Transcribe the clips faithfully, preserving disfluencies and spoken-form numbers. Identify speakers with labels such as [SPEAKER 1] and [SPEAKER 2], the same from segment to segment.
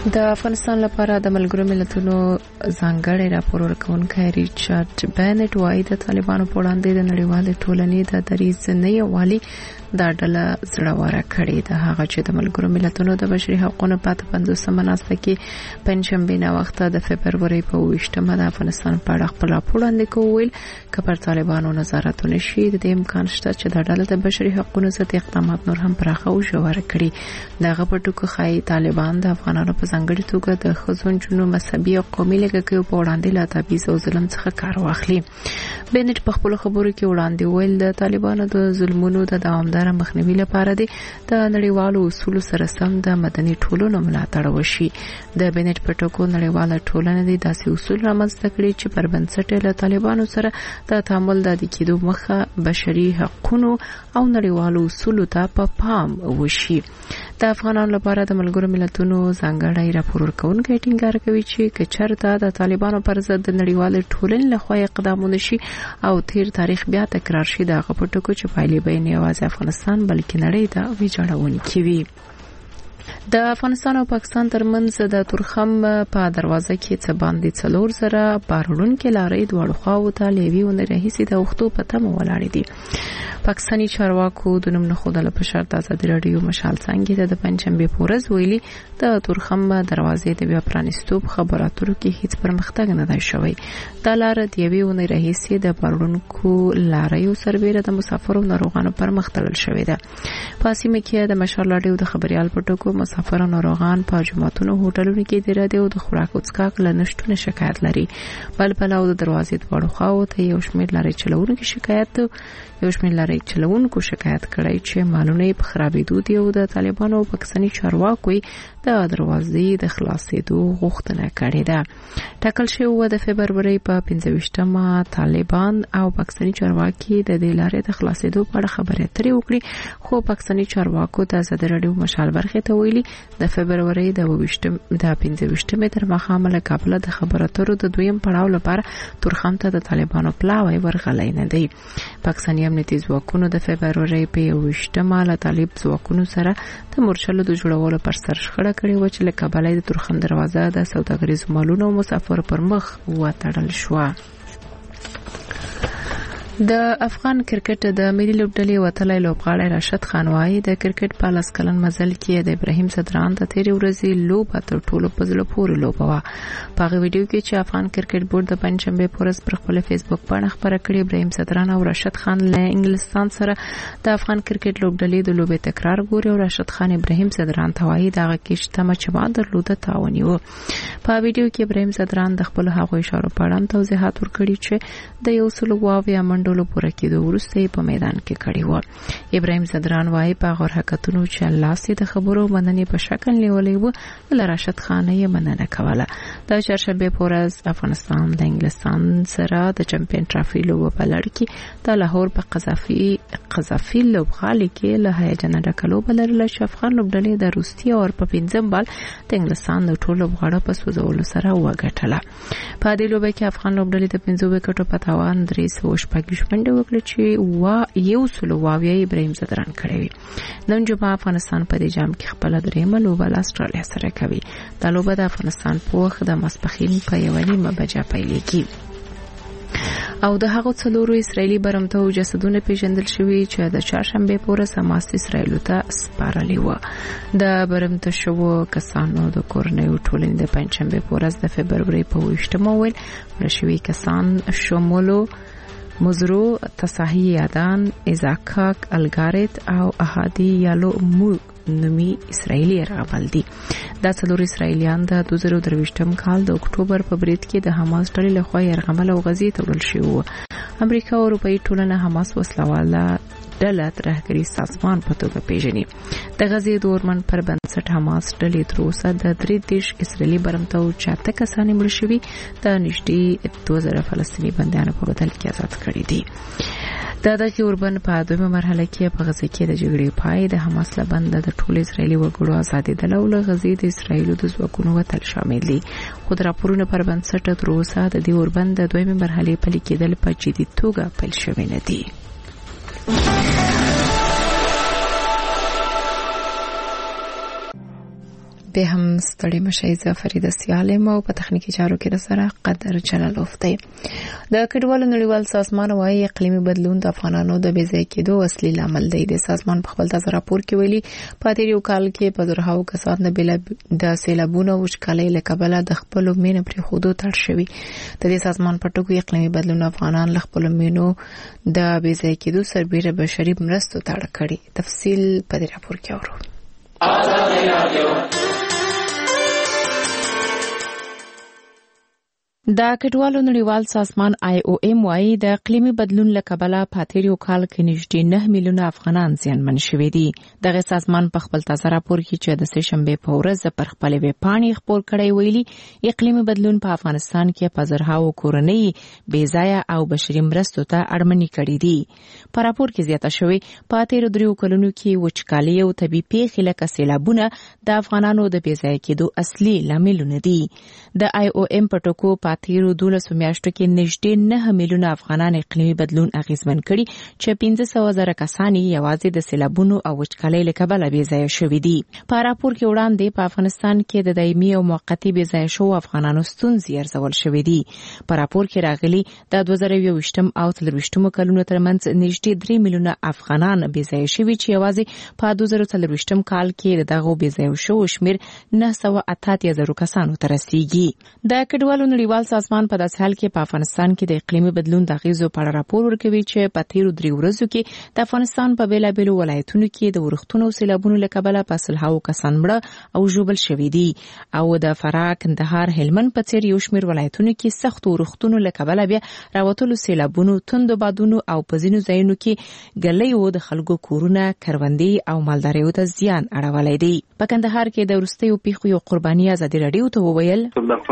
[SPEAKER 1] د افغانستان لپاره د ملګرو ملتونو ځانګړی راپور ورکوونکی ریچارډ بینټ وايي د طالبانو په وړاندې د نړیوالې ټولنې د دریځ نه یووالي دا ډله زړوره کړې ده. هغه چې د ملګرو ملتونو د بشري حقوقو په پنځوسمه ناسته کې پنځشنبه نه وخت د فبرورۍ په اوویشتمه د افغانستان په اړه خپل راپور وړاندې کوي چې پر طالبانو نظارت ونشي د امکان شته چې د ډله د بشري حقوقو ضد اقدامات نور هم پراخه او ژوره کړي. دغه په ټکو خای طالبان د افغانانو په ځانګړي توګه د ښځو جنونو مذهبي او قومي لږکیو په وړاندې له تبعیض او ظلم څخه کار واخلي. بینټ په خپل خبرو کې وړاندې ویل د طالبانو د ظلمونو د دوامدار مخنیوي لپاره د نړیوالو اصولو سره سم د مدني ټولنو ملاتړ وشي. د بینټ په ټکو نړیواله ټولنه د داسې اصول رامنځته کړي چې پر بنسټ له طالبانو سره د تعامل د کېدو مخه بشري حقوقو او نړیوالو اصولو ته په پام وشي. د افغانانو لپاره د ملګرو ملتونو ځانګړی راپور ورکوونکی ټینګار کوي چې کچرته د طالبانو پر ضد د نړیوالې ټولنې لخوا اقدامونه شي او تیر تاریخ بیا تکرار شي د غو پټکو چې پایلې به نه یوازې افغانستان بلکې نړۍ ته ویجاړونکې وي. د افغانستان او پاکستان ترمنځ د تورخم په دروازه کې څه باندې څلور زره بارونکو لارې دواړو خواو ته لیوي ونې رهیسي د وختو په تمه ولاړې دي. پاکستاني چارواکو د نوم نه خودله په شرط ازادي رادیو مشال څنګه ته د پنځمبه پورز ویلي د تورخم دروازې د بیا پرانستو خبراتو کې هیڅ پرمختګ نه دی شوی. د لار د لیوي ونې رهیسي د بارونکو لارې سربېره د مسافرو ناروغانو پر مخ تړل شوی ده. په سیمه کې د مشال رادیو د خبريال په ټکو مسافر او ناروغان په جماعتونو هوټلونو کې د رادیو د خوراک او څښاک له نشټونه شکایت لري. بل بل او د دروازې دواړو خواو ته یو شمېر لارې چلوونکو شکایت یو شمېر لارې چلوونکو شکایت کړی چې مالونه په خرابېدو دي او د طالبانو او پاکستاني چارواکو د دروازې د خلاصېدو غوښتنه کړې ده. ټاکل شوی و د فبرورۍ په پنځه طالبان او پاکستاني چارواکي د دې لارې د خلاصېدو په اړه خبرې اترې وکړي، خو پاکستاني چارواکو د ازادي رادیو مشال برخه ته ویلي د فبرورۍ د اوویشتم د پنځه تر مخامه له کابل د خبرو اترو د دویم پړاو لپاره تورخم ته د طالبانو پلاوی ورغلی نه دی. پاکستاني امنیتي ځواکونو د فبرورۍ په اوویشتمه له طالب ځواکونو سره د مورچلو د جوړولو پر سر شخړه کړې و چې له کابل د تورخم دروازه د سوداګریزو مالونو او مسافر پر مخ وتړل شو. د افغان کرکټ د ملي لوبډلې وتلای لوبغاړی راشد خان وايي د کرکټ په لاس کلن مزل کې د ابراهیم صدران د تیرې ورځې لوبه تر ټولو په زړه پورې لوبه وه. په هغه ویډیو کې چې افغان کرکټ بورډ د پنځشنبه په ورځ پر خپل فیسبوک باندې خبره کړې، ابراهیم صدران او راشد خان له انګلستان سره د افغان کرکټ لوبډلې د لوبې تکرار ګوري او راشد خان ابراهیم صدران ته وايي دغه کې شته چې ما درلوده تاونی و. په ویډیو کې ابراهیم صدران د خپل هغو اشارو په اړه توضیحات ورکړي چې د یو سلو واویا منډو پوره کېدو وروسته په میدان کې کړی و. ابراهیم صدران وايي په غوړ حرکتونو چې الله سي د خبرو مننې په شکل نیولې و له راشد خان یې مننه کوله. د چهارشنبه په ورځ افغانستان د انګلستان سره د چمپیون ټرافي لوبه په لړ کې د لاهور په قذافي قذافي لوبغالي کې له هیجان ډکه لوبه لرله چې افغان لوبډلې د روسیې او په پنځم بال د انګلستان د ټولو لوبغاړو په سوزولو سره وګټله. په دې لوبه کې افغان لوبډلې د پنځو وکټو په تاوان درې سوه شپږ منډه وکړه چې وا یو سلو واویا ابراهیم صدران کړی وي. نن جمعه افغانستان په دې جام کې خپل درېمه لوبه له استرالیا سره کوي. دا لوبه د افغانستان په وخت د ماسپښین په یوه نیمه بجه پیلېږي او د هغو څلورو اسرایلی برمته جسدونه پیژندل شوي چې د چهارشنبه په ورځ حماس اسرایل ته سپارلي و. د برمته شوو کسانو د کورنیو ټولنې د پنځشنبه په ورځ د فبرورۍ په اوویشتمه ویل مړه شوي کسان شمولو مزرو تصاحی یادان ازاکاک الګارت او احادی یالو مو نومي اسرایلی راغبل دي. دا څلور اسرایلیان د دوه زره درویشتم کال د اکتوبر په برید کې د حماس ډلې لخوا یرغمل او غزې ته وړل شوي وو. امریکا او اروپایي ټولنه حماس وسلواله ډله ترهګري سازمان په توګه پیژني. د غزې د اورمن پر بنسټ حماس ډلې تر اوسه د درې دیش اسرایلی برمته او چاته کسانې مړه شوي د نږدې دوه زره فلسطیني بندیانو په بدل کې آزاد کړي دي. د دغه اوربن په دویمه مرحله کې په غزې کې د جګړې پای د حماس لبند د ټول اسرایلی وګړو آزادېدل او له غزې د اسرایلو د ځواکونو وتل شامل دي. خو د راپورونو پر بنسټ تر اوسه د دې اوربن د دویمه مرحلې پلي کېدل په جدي توګه پیل شوی نه دي. به هم ستړي مشي زه فریده سیالم او په تخنیکی چارو کې سره قدر جلالوف دی. د کډوالو نړیوال سازمان وايي اقلیمي بدلون د افغانانو د بې ځای کېدو اصلي لامل دی. د سازمان په خپل تازه راپور کې ویلي په تیر یو کال کې په زرهاو کسان د بل د سیلابونو وشکالۍ له کبله د خپل مینه پرې خودو تړ شوی. د دې سازمان په ټکو اقلیمي بدلون افغانان له خپل مینو د بې ځای کېدو سربېره بشري مرستو ته اړ کړي. تفصیل په دې راپور کې اورو. د کډوالو نړیوال سازمان آی او ایم وايي د اقلیمي بدلون له کبله په تیر یو کال کې نږدې نه میلیونه افغانان زیانمن شوي دي. دغه سازمان په خپل تازه راپور کې چې د سه شنبې په ورځ پر خپل ویب پاڼې خپور کړی ویلي اقلیمي بدلون په افغانستان کې په زرهاو کورنۍ بې ځایه او بشري مرستو ته اړمنې کړي دي. په راپور کې زیاته شوی په تیر دریو کلونو کې وچکالي او طبي پیښې لکه سیلابونه د افغانانو د بې ځای کېدو اصلي لاملونه دي. د آی او ایم په ټکو په تیرو دولسو میاشتو کې نږدې نه میلیونه افغانان اقلیمي بدلون اغیزمن کړي چې پنځه سوه زره کسان یوازې د سیلابونو او وچکالۍ له کبله بې ځایه شوي دي. په راپور کې وړاندې په افغانستان کې د دایمي او موقتي بې ځایه شوو افغانانو ستونزې ارزول شوې دي. په راپور کې راغلي د دوه زره یوویشتم او څلرویشتمو کلونو ترمنځ نږدې درې میلیونه افغانان بې ځایه شوي چې یوازې په دوه زره څلرویشتم کال کې دغه بې ځایه شوو شمېر نه سوه اته اتیا زره کسانو ته رسیږي. د کډوالو نړیوال سازمان په داسې حال کې په افغانستان کې د اقلیمي بدلون د اغیزو په اړه راپور ورکوي چې په تیرو درې ورځو کې د افغانستان په بیلابېلو ولایتونو کې د ورښتونو او سیلابونو له کبله په سلهاوو کسان مړه او ژوبل شوي دي او د فراه، کندهار، هلمند په څېر یو شمېر ولایتونو کې سختو ورښتونو له کبله بیا راوتلو سیلابونو، توندو بادونو او په ځینو ځایونو کې ګلیو د خلکو کورونه، کروندې او مالداریو ته زیان اړولی دی. په کندهار کې د وروستیو پیښو یو قرباني ازادي راډیو ته وویل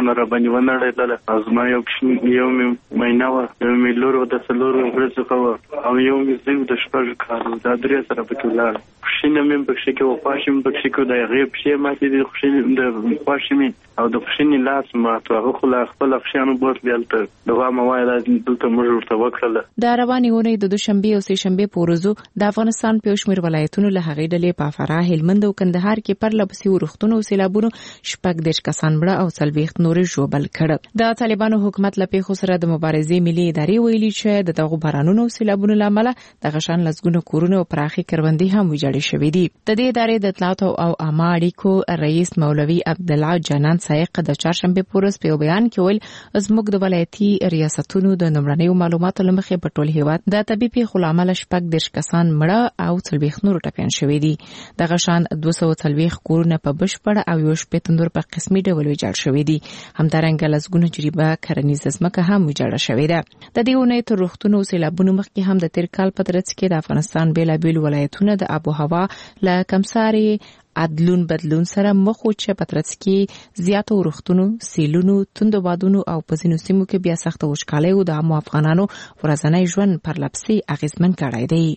[SPEAKER 2] زما یو یو مینه وه، یو مې لور وه د څلورو ورځو ښه وه او یو مې زوی د شپږو کالو، دا درې سره پکې ولاړه. خوشینه مې پکښې کې وه، خواشې مې پکښې کې وه، د هغې پښې ماتې دي، د خواشې مې او د خوشینې لاس مات و. هغه خو له خپل افشیانو بوتلې هلته دغه ما وایه دا دلته موږ ورته وکړله.
[SPEAKER 1] د روانې اونۍ د دوشنبې او سه شنبې په ورځو د افغانستان په یو شمېر ولایتونو له هغې ډلې په فراه، هلمند او کندهار کې پرله پسې ورښتونو او سیلابونو شپږ دېرش کسان مړه او څلوېښت نورې ژوبل کړه. د طالبانو حکومت له پیښو سره د مبارزې ملي ادارې ویلي چې د دغو بارانونو او سیلابونو له امله دغه شان لسګونه کورونه او پراخې کروندې هم ویجاړې شوې دي. د دې ادارې د اطلاعاتو او عامه اړیکو رئیس مولوي عبدالله جانان سایق د چهارشنبې په ورځ په یو بیان کې ویل زموږ د ولایتي ریاستونو د لومړنیو معلوماتو له مخې په ټول هېواد د طبي پیښو له امله شپږ دېرش کسان مړه او څلوېښت نور ټپیان شوي دي. دغه شان دوه سوه څلوېښت کورونه په بشپړه او یو شپېته نور په قسمي ډول ویجاړ شوي دي. همدارنګه لسګونه جریبه کرنیزه ځمکه هم ویجاړه شوې ده. د دې اونۍ تر روغتون او سیلابونو مخکې هم د تیر کال په ترڅ کې د افغانستان بیلابېل ولایتونه د آب و هوا له کمسارې عدلون بدلون سره مخ و چې په ترڅ کې زیاتو ورښتونو، سیلونو، توندو بادونو او په ځینو سیمو کې بیا سخته وچکالۍ او د عامو افغانانو ورځنی ژوند پرلپسې اغېزمن کړی دی.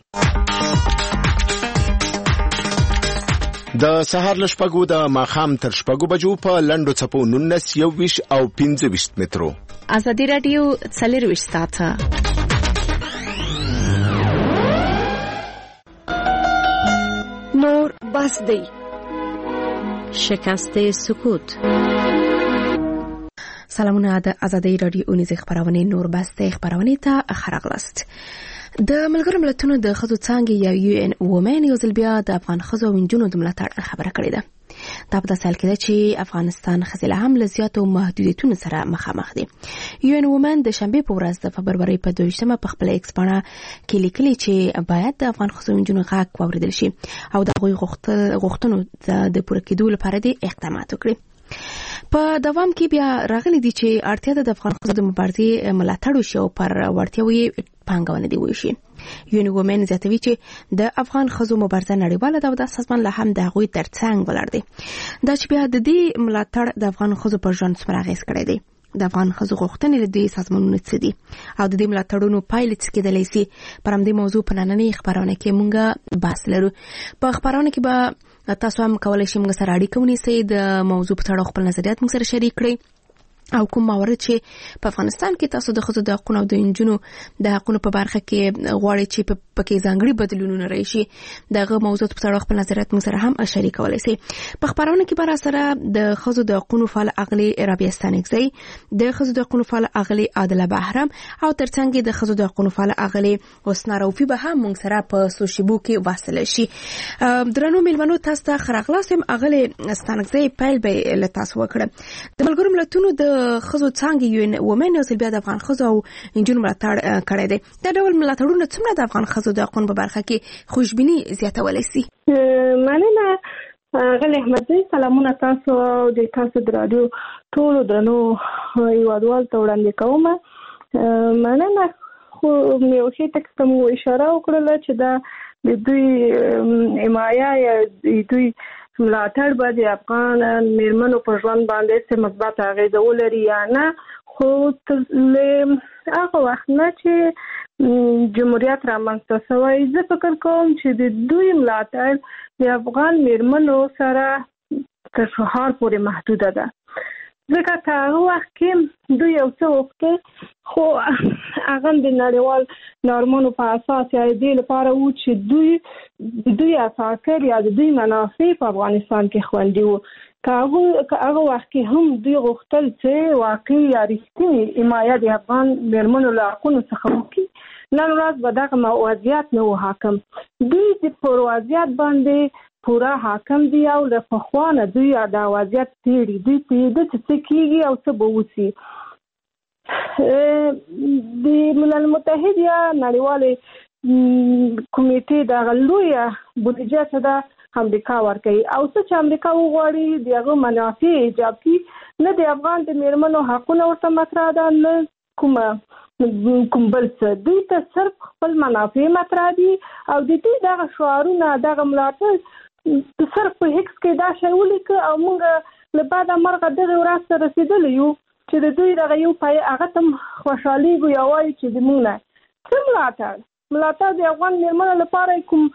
[SPEAKER 3] د سهار له شپږو د ماښام تر شپږو بجو په لنډو څپو نولس، یوویشت او پنځه ویشت مترو.
[SPEAKER 1] ازادي راډیو څلرویشت ساعته
[SPEAKER 4] نور بس دی.
[SPEAKER 5] شکست سکوت.
[SPEAKER 4] سلامونه د ازادي راډیو نیز خبرونه نور بس دی خبرونه ته خراغلاست. د ملګرو ملتونو د ښځو څانګې یا یو ان وومن یو ځل بیا د افغان ښځو او نجونو د ملاتړ خبره کړې ده. دا په داسې حال کې ده چې افغانستان ښځې له هم له زیاتو محدودیتونو سره مخامخ دي. یو ان وومن د شنبې په ورځ د فبرورۍ په دویشتمه په خپله ایکس پاڼه کې لیکلي چې باید د افغان ښځو او نجونو غږ واورېدل شي او د هغوی غوښتنو د پوره کېدو لپاره دې اقدامات وکړي. په دوام کې بیا راغلي دي چې اړتیا ده د افغان ښځو د مبارزې ملاتړ وشي او پر وړتیاوو یې پانګونه دې وشي. یو ان وومن زیاتوي چې د افغان ښځو مبارزه نړیواله ده او د سازمان له هم د هغوی تر څنګ ولاړ دی. دا چې بیا د دې ملاتړ د افغان ښځو پر ژوند څومره اغېز کړی دی. د افغان ښځو غوښتنې له دې سازمانونو څه دي او د دې ملاتړونو پایلې څه کېدلی سي. پر همدې موضوع په نننۍ خپرونه کې موږ بحث لرو. په خپرونه کې به تاسو هم کولی شئ موږ سره اړیکه ونیسئ، د موضوع په تړاو خپل نظریات موږ سره شریک کړئ او کوم موارد چې په افغانستان کې تاسو د ښځو د حقونو او د نجونو د حقونو په برخه کې غواړئ چې په پکې ځانګړي بدلونونه راشي دغه موضوع په اړه خپل نظریات موږ سره هم شریکولای شي. په خبرونه کې بر سره د خزو د حقوقو فعال اغلي رابعه ستانکزی، د خزو د حقوقو فعال اغلي عادله بهرام او ترڅنګ د خزو د حقوقو فعال اغلي حسنا روفي به هم موږ سره په سوشيبو کې واصل شي. درنو ملمنو تاسو ته خراغلاسم اغلي ستانکزی پیل به له تاسو وکړه. د ملګرو ملتونو د خزو څنګه یو ان ومن او بیا د افغان خزو او انجونو ملاتړ کړی دی. دا ډول ملاتړونه څومره د افغان خزو د حقوقو په برخه کې خوشبینی زیاتولای شي؟
[SPEAKER 5] مننه غلی احمدزی، سلامونه تاسو او د تاسو د رادیو ټولو درنو هیوادوالو ته وړاندې کوم. مننه خو مې اوسې تک ته مو اشاره وکړله چې دا د دوی حمایه یا دوی ملاتړ به د افغان میرمنو په ژوند باندې څه مثبت اغېزه ولري یا نه، خو له هغه وخت نه چې جمهوریت رامنځته شوی زه فکر کوم چې د دوی ملاتړ د افغان میرمنو سره تر شهار پورې محدوده ده. ځکه که هغه وخت کې دوی یو څه وکړي خو هغه د نړیوال نورمونو په اساس یا دې لپاره و چې دوی دوی اساکر یا دوی منافع په افغانستان کې خوندي وو. که هغه وخت کې هم دوی غوښتل چې واقعي یا رښتینې حمایه د افغان میرمنو له حقونو څخه وکړي، نن ورځ به دغه وضعیت نه و حاکم. دوی پر وضعیت باندې پورا حاکم دی او له پخوانه دوی دا وضعیت تیری دوی پیدا چې کېږي او څه به وسی. د ملل متحد یا نړیوالې کمیټې د لویه بودیجه څخه د امریکا ورکوي او څه چې امریکا وغواړي د هغه منافع ایجاب کړي، نه د افغان د میرمنو حقونه ورته مطرح ده نه کومه کوم بل څه. دوی ته صرف خپل منافع مطرح دي او د دوی دغه شعارونه دغه ملاتړ صرف په هیڅ کې دا شی ولیکه او موږ له بعده مرغه دغه ورځ ته رسېدلی یو چې د دوی دغه یو پای هغه ته خوشحالېږو یا وایي چې د موږ نه څه ملاتړ ملاتړ د افغان میرمنو لپاره کوم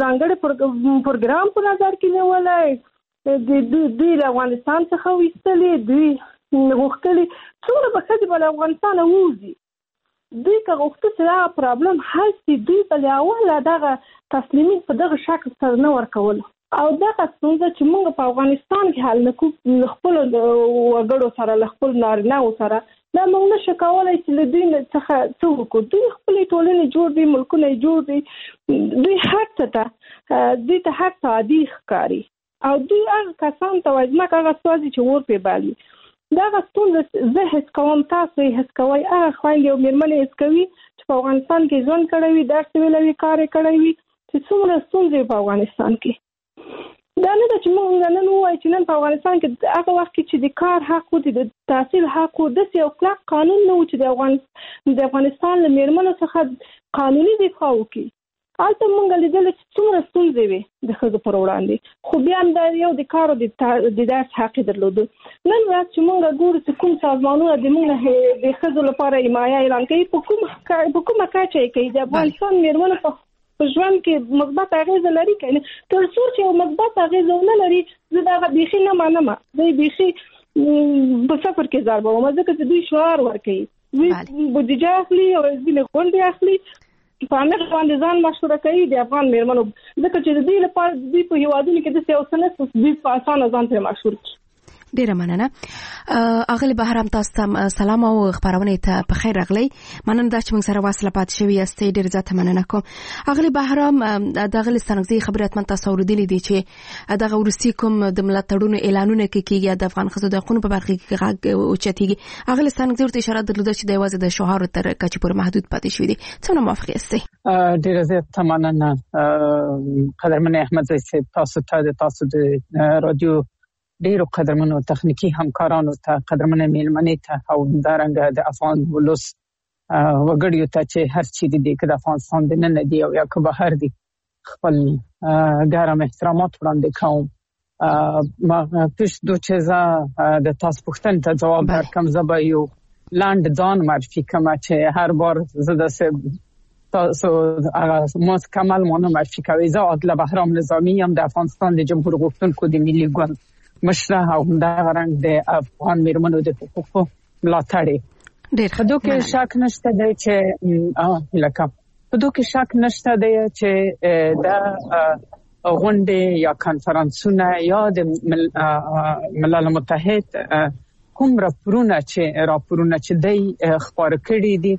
[SPEAKER 5] ځانګړی پروګرام په نظر کې نیولی، د دوی له افغانستان څخه ویستلې، دوی غوښتلي څومره به ښځې به له افغانستانه ووځي. دوی که غوښته چې دغه پرابلم حل شي، دوی به له اوله دغه تسلیمي په دغه شکل سره نه ورکول او دغه ستونزه چې موږ په افغانستان کې حل نکړو له خپلو وګړو سره له خپلو نارینه‌و سره، دا موږ نشو کولی چې له دوی څخه څه وکړو. دوی خپلې ټولنې جوړ دي، ملکونه یې جوړ دي، دوی هر څه ته دوی ته هر څه عادي ښکاري او دوی هغه کسان ته وایي ځمکه هغه سوځي چې اور پرې بالي. دغه ستونزه زه حس کوم، تاسو یې حس کوئ، هغه خویندې او میرمنې حس کوي چې په افغانستان کې ژوند کړی وي، درس ویلی وي، کار یې کړی وي چې څومره ستونزې په افغانستان کې. دا نه ده چې موږ نن ووایو چې نن په افغانستان کې هغه وخت کې چې د کار حق و، د تحصیل حق و، داسې یو کلک قانون نه و چې د افغان د افغانستان له میرمنو څخه قانوني دفاع وکړي. هلته موږ لیدل چې څومره ستونزې وې د ښځو پر وړاندې، خو بیا هم دا یو د کار او د درس حق یې درلوده. نن ورځ چې موږ ګورو چې کوم سازمانونه د موږ د ښځو لپاره حمایه اعلان کوي، په کومه کچه یې کوي، د افغانستان میرمنو په په ژوند کې مثبت اغېزه لري که نه؟ تر څو چې یو مثبت اغېزه ونه لري زه دغه بیخي نه منم، زه یې بیخي په صفر کې ضربوم، ځکه چې دوی شعار ورکوي، دوی بودیجه اخلي او ځینې غونډې اخلي، په هغه باندې ځان مشهوره کوي د افغان میرمنو، ځکه چې د دوی لپاره دوی په هیوادونو کې داسې یو څه نشته دوی په اسانه ځان پرې مشهور کړي.
[SPEAKER 4] ډیره مننه. اغلی بهرام تاسو ته سلام او خبرونه ته په خیر راغلی. مننه دا چې موږ سره واصله پات شوی یاستئ، ډیر زیاته مننه کوم. اغلی بهرام د اغلی ستانکزی خبرات من تاسو اوریدلې دي چې دغه ورستی کوم د ملاتړونو اعلانونه کیږي د افغان خزو د حقوقو په برخه کې غږ او چتیږي. اغلی ستانکزی ورته اشاره درلوده چې د یوازې د شوهر تر کچې پورې محدود پاتې شوی دي. څنګه موافق یاستئ؟
[SPEAKER 6] ډیر زیاته مننه قدرمن احمدزی صاحب، تاسو ته د تاسو د رادیو ډیرو قدرمنو تخنیکی همکارانو ته، قدرمنه میلمنې ته او دارنګه د افغان ولس وګړیو ته چې هر چی دي د افغانستان د نن دی او یا که بهر دي خپل ګرم احترامات وړاندې کوم. ما پښ دوه چې د تاسو پوښتنې ته جواب ورکړم، زه به یو لاند ځان معرفي کوم چې هر بار زه د تاسو هغه مکمل مونږ معرفي کوي. زه عادله بهرام نظامی یم، د افغانستان د جمهور غوښتونکو د ملي ګوند مشره او دا رنګ د افغان میرمنو د حقوقو ملاتړ.
[SPEAKER 4] ډیر
[SPEAKER 6] خدو کې شک نشته دی چې اه لکه په دوه کې شک نشته دی چې دا غونډې یا کانفرنسونه یا د ملل متحد کوم راپورونه چې راپورونه چې دی خبر کړي دي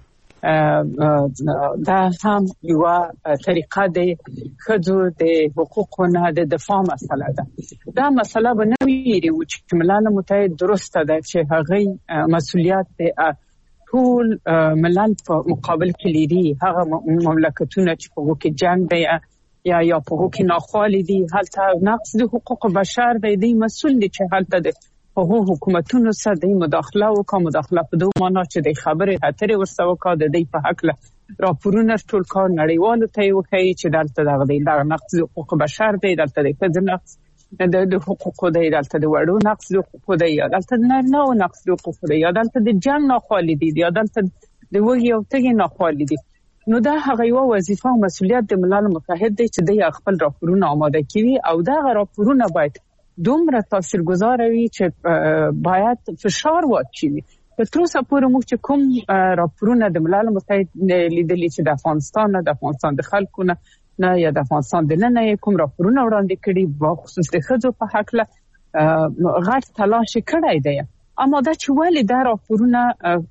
[SPEAKER 6] دا هم یو طریقه دی خځو د حقوقونو د دفاع مسله ده. دا مسله به نه ویری چې ملل متحد درسته ده چې هغه مسولیت ټول ملل په مقابل کې لري. هغه مملکتونه چې په کې جنگ دی یا یا په کې ناخوالې دي هلته نقض د حقوق بشر دی دی مسول دي چې هلته د په حکومتونو سره د مداخله او کوم مداخله په دوه معنا چې د خبرې اترې ورسره وکړه د دې په حق له راپورونه ټول کار نړیوالو ته وکړي چې دلته دغه د نقض حقوق بشر دی دلته د نقض د حقوق دی دلته د وړو نقض حقوق دی دلته نه نه نقض حقوق دی دلته د جنگ ناخوالې دي دلته د وګي او تګي ناخوالې دي. نو دا هغه یو وظیفه او مسولیت د ملل متحد دی چې د خپل راپورونه آماده کړي او دا راپورونه باید دومره تاثیرگذار وي چې باید فشار واچوي. په تر اوسه پورې موږ چې کوم راپورونه د ملل متحد لیدلي چې د افغانستان نه د افغانستان د خلکو نه نه یا د افغانستان د نه کوم راپورونه وړاندې کړي په خصوص د ښځو په حق له غټ تلاش کړی دی. اما دا چې ولې دا راپورونه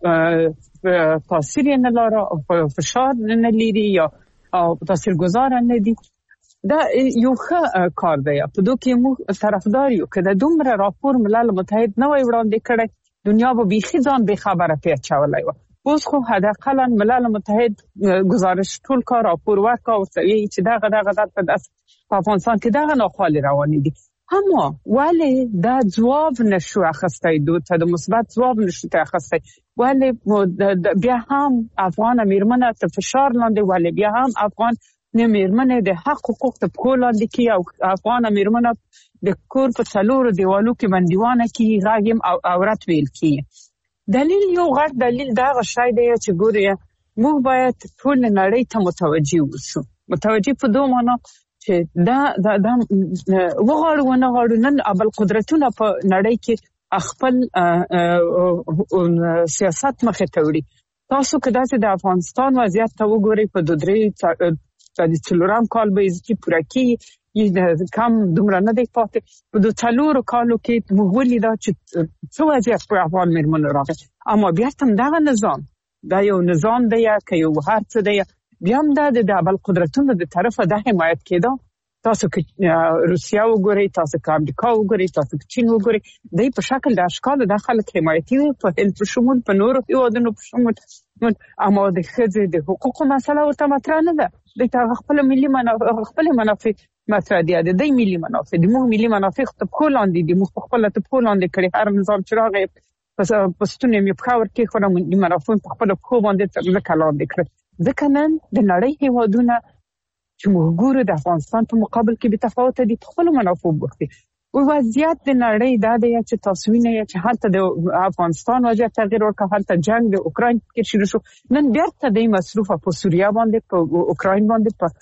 [SPEAKER 6] تاثیر نه لري او فشار نه لري یا تاثیرگذار نه دي دا یو ښه کار دی. په دوه کې موږ طرفدار یو کله دومره راپور ملل متحد نه وي وړاندې کړی دنیا به بيخي ځان به خبره پیچولای و. اوس خو حداقل ملل متحد گزارش ټول کار راپور ورکا او چې دغه دغه د افغانستان کې دغه ناخوالې روان دي. اما ولی دا جواب نشو اخستای دوی ته د مثبت جواب نشو ته اخستای ولی بیا هم افغان میرمنه ته فشار لاندې ولی بیا هم افغان میرمنه د حق حقوق ته کولاندې کی او افغان میرمنه د کور په څلورو دیوالو کې بندیوانه کی راګم او عورت ویل کی. دلیل یو غټ دلیل دا غشای دی چې ګوري موږ باید ټول نړۍ ته متوجي اوسو. متوجي په دوه معنا چې دا دا وغواړو نه غواړو نن ابل قدرتونه په نړۍ کې خپل سیاست مخه ته وړي. تاسو کدا چې د افغانستان وضعیت ته وګورئ په دوه درې د څلورم کال به چې پوره کی کم دومره نه دی پاتې په دوه څلورو کالو کې موږ ولیدا چې څو وضعیت په افغان میرمنو راغی. اما بیا هم دا نظام دا یو نظام دی که یو هر څه دی بیا هم دا د ابل قدرتونو د طرفه د حمایت کېده. تاسو کې روسیا وګورئ تاسو کې امریکا وګورئ تاسو کې چین وګورئ د په شکل د اشکال د خلک حمایتي په هند په شمول په نورو هیوادونو په شمول. اما د ښځې د حقوقو مسله ورته مطرح نه ده. د خپل ملي منافع خپل منافع مطرح دي د دې ملي منافع د موږ ملي منافع ته کولاندې دي موږ خپل ته کولاندې کړي هر نظام چې راغی پښتون یې په خاور کې خو د منافع په خپل خو باندې ځکه لاندې کړ. ځکه نن د نړۍ هیوادونه چې موږ ګورو د افغانستان په مقابل کې به تفاوت دي په خپل منافع بوختي. او وضعیت د نړۍ دا دی چې تاسو وینئ چې حتی د افغانستان وضعیت تغییر وکړ حتی جنگ د اوکراین کې شروع شو نن بیرته د مصرف په سوریه باندې په اوکراین باندې په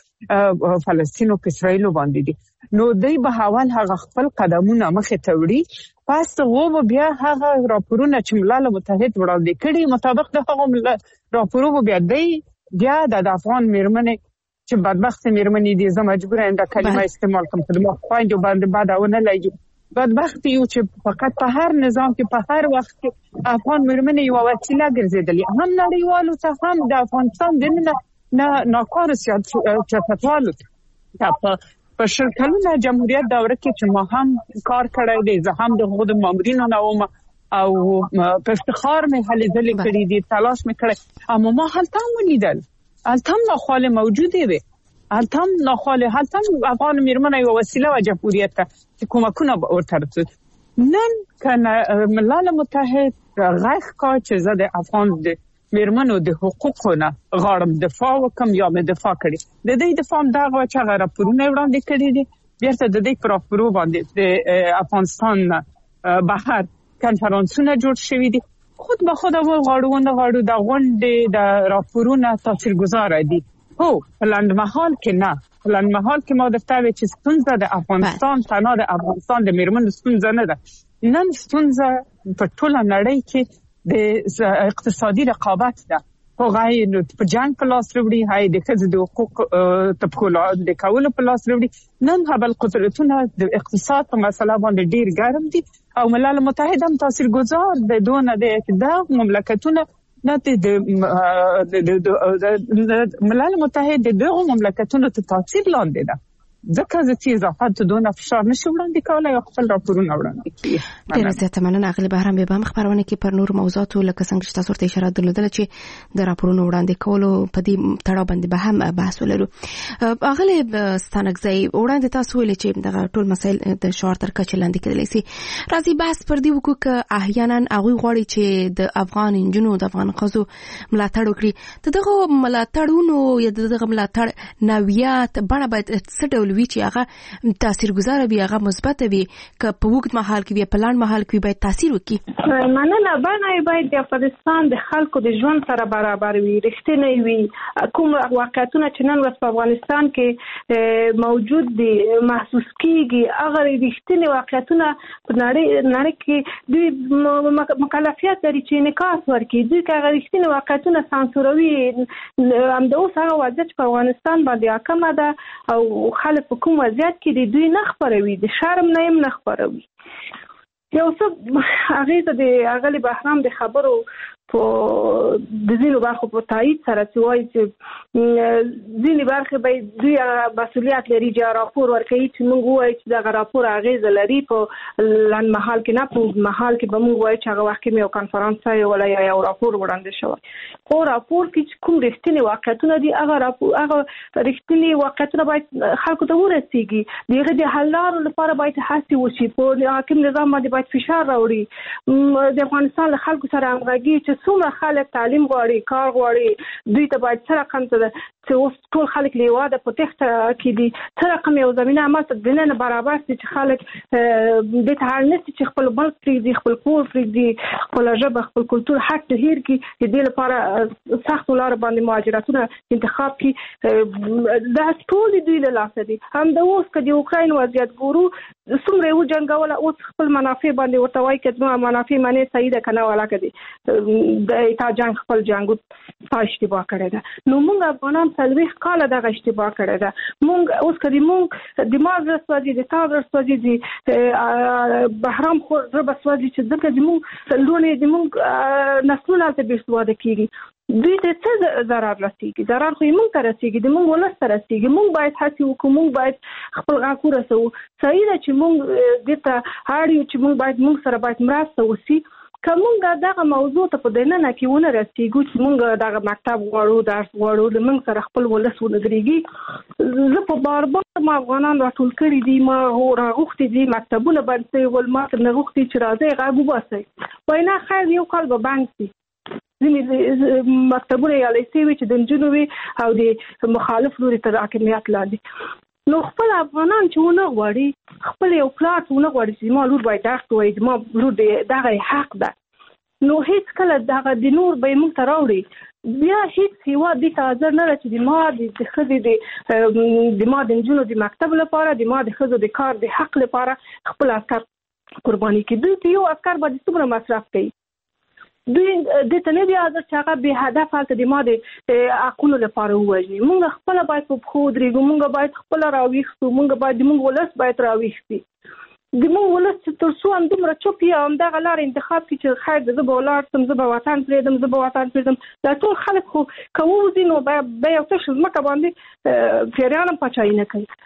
[SPEAKER 6] فلسطین او اسرائیل باندې دي. نو دوی به حوال هغه خپل قدمونه مخه ته وړي. پس هغه بیا هغه راپورونه چې ملل متحد وړاندې کړي مطابق د هغه راپورونو بیا دی بیا د افغان میرمنې چې بدبخت میرمنې دي زه مجبور یم دا کلمه استعمال کوم چې ما خوایند باندې بعدونه لګي بدبخت یو چې فقط په هر نظام کې په هر وخت کې افغان میرمنې یو وسیله ګرځیدلې هم نړیوالو ته هم د افغانستان د نه ناکاره سیاستوالو ته په شرکتونو جمهوریت دوره کې چې ما هم کار کړی دی زه هم د خود مامورینو نه وم او په افتخار مې هلې ځلې کړې دي تلاش مې کړی اما ما هلته ولیدل هلته ناخواله موجوده وي هلته ناخواله هلته افغان میرمنې یو وسیله و جمهوریت ته چې کومکونه ورته رسول. نن کنه ملل متحد غږ کا چې زه د افغان د میرمنو د حقوقونو غواړم دفاع وکم یا مې دفاع کړي د دې دفاع دغه چې هغه راپورونه وړاندې کړي دي بیرته د دې پر راپورو باندې د افغانستان بهر کانفرنسونه جوړ شوي دي. خود به خود غواړو نه غواړو د غونډې د راپورونه تاثیرګذار دي. هو بلند محل کې نه بلند محل کې ما د تاوی چې ستونزه د افغانستان تنها د افغانستان د میرمنو ستونزه نه ده. نن ستونزه په ټوله نړۍ کې د اقتصادي رقابت ده. هغه په جنگ په لاس وروړي، هاي د ښځو د حقوق تبخول د کولو په لاس وروړي. نن هبل قدرتونه د اقتصاد په مسله باندې ډیر ګرم دي او ملل متحد هم تاثیرګذار د دونه د د مملکتونو نه د ملل متحد دغه مملکتونو ته تاثیر لاندې ده. ځکه چې اضافات دونه فشار نشي وړاندې کولای او خپل راپورونه وړاندې کړي.
[SPEAKER 4] ډیره زیاته مننه اغلی بهرام به هم خبرونه کې پر نور موضوعاتو لکه څنګه چې تاسو ته اشاره درلودله چې د راپورونو وړاندې کولو په دې تړاو باندې به هم بحث ولرو. اغلی ستانکزی وړاندې تاسو ویل چې دغه ټول مسایل د شعار تر کچې لاندې کېدلی سي. راځي بحث پر دې وکړو چې احیانا هغه غواړي چې د افغان انجونو د افغان ښځو ملاتړ وکړي. دغه ملاتړونو یا دغه ملاتړ نوعیت بڼه باید څه ډول وي چې هغه تاثیرګذار وي، هغه مثبت وي، که په وګت مهال کې وي په لاند مهال کې باید تاثیر وکړي.
[SPEAKER 5] مننه. باندې باید د افغانستان د خلکو د ژوند سره برابر وي، رښتینی وي. کوم واقعیتونه چې نن ورځ په افغانستان کې موجود دي محسوس کیږي، هغه رښتینی واقعیتونه په نړۍ نړۍ کې دوی مکلفیت لري چې انعکاس ورکړي. دوی که هغه رښتینی واقعیتونه سانسوروي، همدا اوس هغه وضعیت په افغانستان باندې حاکمه ده او خلک په کوم وضعیت کې دي دوی نه خبروي، د شرم نه هم نه خبروي. یو څه هغه د اغلی بهرام د خبرو په د ځینو برخو په تایید سره چې وایي چې ځینې برخې به دوی مسؤلیت لري چې راپور ورکوي چې موږ وایو چې دغه راپور اغیزه لري په لنډ مهال کې، نه په اوږد مهال کې به موږ وایو چې هغه وخت کې یو کنفرانس وی ولا یو راپور وړاندې شوی. خو راپور کې چې کوم رښتینی واقعیتونه دي هغه راپور هغه رښتینی واقعیتونه باید خلکو ته ورسیږي. دغه د حل لارو لپاره باید هڅې وشي، په حاکم نظام باندې باید فشار راوړي. د افغانستان له خلکو سره همغږي چې څومره خلک تعلیم غواړي، کار غواړي، دوی ته باید څه رقم ته چې اوس ټول خلک لیواده په تخته کې دي، څه رقم یو زمینه عمل ته د نن برابر شي چې خلک د ته حال نشي چې خپل ملک پرېږدي، خپل کور پرېږدي، خپل ژبه، خپل کلتور حق ته هیر کړي. د دې لپاره سختو لارو باندې مهاجرتونه انتخاب کړي. دا ټول دوی له لاسه دي. همدا اوس که د اوکراین وضعیت ګورو، څومره یې وجنګوله، اوس خپل منافع باندې ورته وایي که زما منافع منې صحیح ده که نه ولاکه دي د تا جنګ خپل جنګ تا اشتباه کړی ده. نو موږ افغانان څلوېښت کاله دغه اشتباه کړی ده. موږ اوس که د موږ د ما زړه سوځي، د تا زړه سوځي، د بهرام خو زړه به سوځي چې ځکه زموږ لوڼې زموږ نسلونه هلته بې سواده کېږي. دوی ته څه ضرر رسېږي؟ ضرر خو یې موږ ته رسېږي، د موږ ولس ته رسېږي. موږ باید هڅې وکړو، موږ باید خپل غږ ورسوو. صحیح ده چې موږ دې ته اړ یو چې موږ باید موږ سره باید مرسته وشي. که موږ دغه موضوع ته په دننه کې ونه رسېږو چې موږ دغه مکتب غواړو، درس غواړو، له موږ سره خپل ولس ودرېږي. زه په بار بار ما افغانان راټول کړي دي، ما راغوښتي دي، مکتبونه بند شوي ول، ما ترې نه غوښتي چې راځئ غږ وباسئ. وایي نه خیر یو کال به بند شي. ځینې مکتبونه یا لیسې وي چې د نجونو وي او د مخالف لوري تر حاکمیت لاندې. نو خپل افغانان چې ونه غواړي، خپل یو پلار ونه غواړي چې ما لور باید درس ووایي، زما لور دغه حق ده، نو هیڅ کله دغه د نور به یې موږ ته راوړي. بیا هیڅ هیواد دې ته حاضر نه ده چې د ما د ښځې د ما د نجونو د مکتب لپاره، د ما د ښځو د کار د حق لپاره خپل عسکر قرباني کړي. دوی ته یو عسکر باندې څومره مصرف کوي؟ دوی دې ته نه دی حاضر چې هغه بې هدف هلته د ما د حقونو لپاره ووژني. موږ خپله باید په پښو ودرېږو، موږ باید خپله راویښ شو، موږ باید د موږ ولس باید راویښ شي. د موږ ولس چې تر څو همدومره چوپ وي او همدغه لاره انتخاب کړي چې خیر ده، زه به ولاړ شم، زه به وطن پرېږدم، زه به وطن پرېږدم، دا ټول خلک خو که ووځي نو به یو څه ځمکه باندې پیریان هم پاچاهي نه کوي.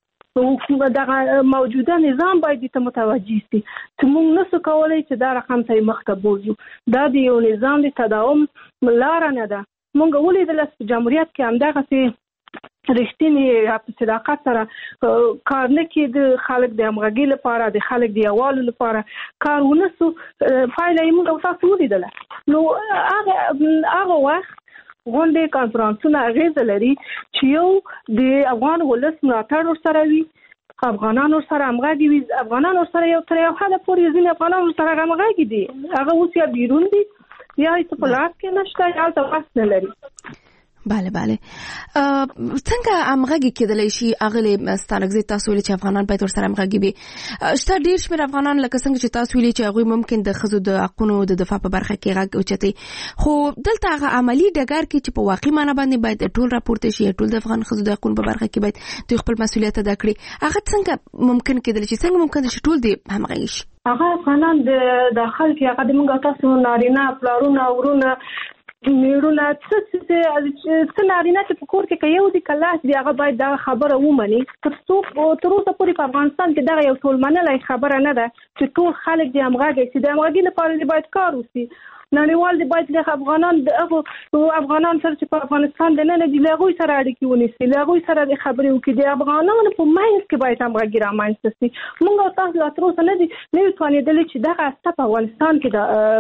[SPEAKER 5] دغه موجوده نظام باید دې ته متوجه شي چې موږ نسو کولی چې دا رقم ته یې مخته بوځو. دا د یو نظام د تداوم لاره نه ده. موږ ولیدله په جمهوریت کې همدغسې رښتینې په صداقت سره کار نه کېده، خلک د همغږۍ لپاره، د خلک د یووالي لپاره کار ونه سو، پایله یې موږ او تاسو ولیدله. نو هغه هغه وخت غونډې کانفرانسونه اغیزه لري چې یو د افغان ولس ملاتړ ورسره وي، افغانان ورسره همغږي وي، افغانان ورسره یو تر یو حده پورې ځینې افغانان ورسره همغږي دي، هغه اوس یا بیرون دي یا هېڅ په لاس کې نشته یا هلته وخت نه لري.
[SPEAKER 4] bale bale څنګه امغږی کېدلی شي اغلی ستانګزي تاسو ویل چې افغانان باید ورسره امغږی وي شته ډیر شمېر افغانان لکه څنګه چې تاسو ویل چې هغه ممکن د خزو د حقونو د دفاع په برخه کې غږ اوچتي خو دلته هغه عملی ډګر کې چې په واقعي معنی باندې باید ټول راپورته شي ټول د افغان خزو د حقونو په برخه کې باید دوی خپل مسؤلیت ادا کړي هغه څنګه ممکن کېدلی شي څنګه ممکن شي ټول دې همغږي شي
[SPEAKER 5] هغه افغانان د داخل کې هغه د موږ تاسو نارینه پلارونه ورونه میرونه څه څه څه نارینه چې په کور کې کوي د کلاس دی هغه باید دا خبره ومني تر څو تر اوسه پورې په افغانستان کې دا یو ټول منلای خبره نه ده چې ټول خلک د امغاګي چې د امغاګي لپاره باید کار وشي نړیوال دی باید له افغانان د افغانان سره چې په افغانستان د نه دی لغوي سره اړیکې ونیسي لغوي سره د خبرې وکړي د افغانانو په مینځ کې باید امغاګي رامنځته شي موږ تاسو لا تر اوسه نه دی نه توانېدل چې دغه استه په افغانستان کې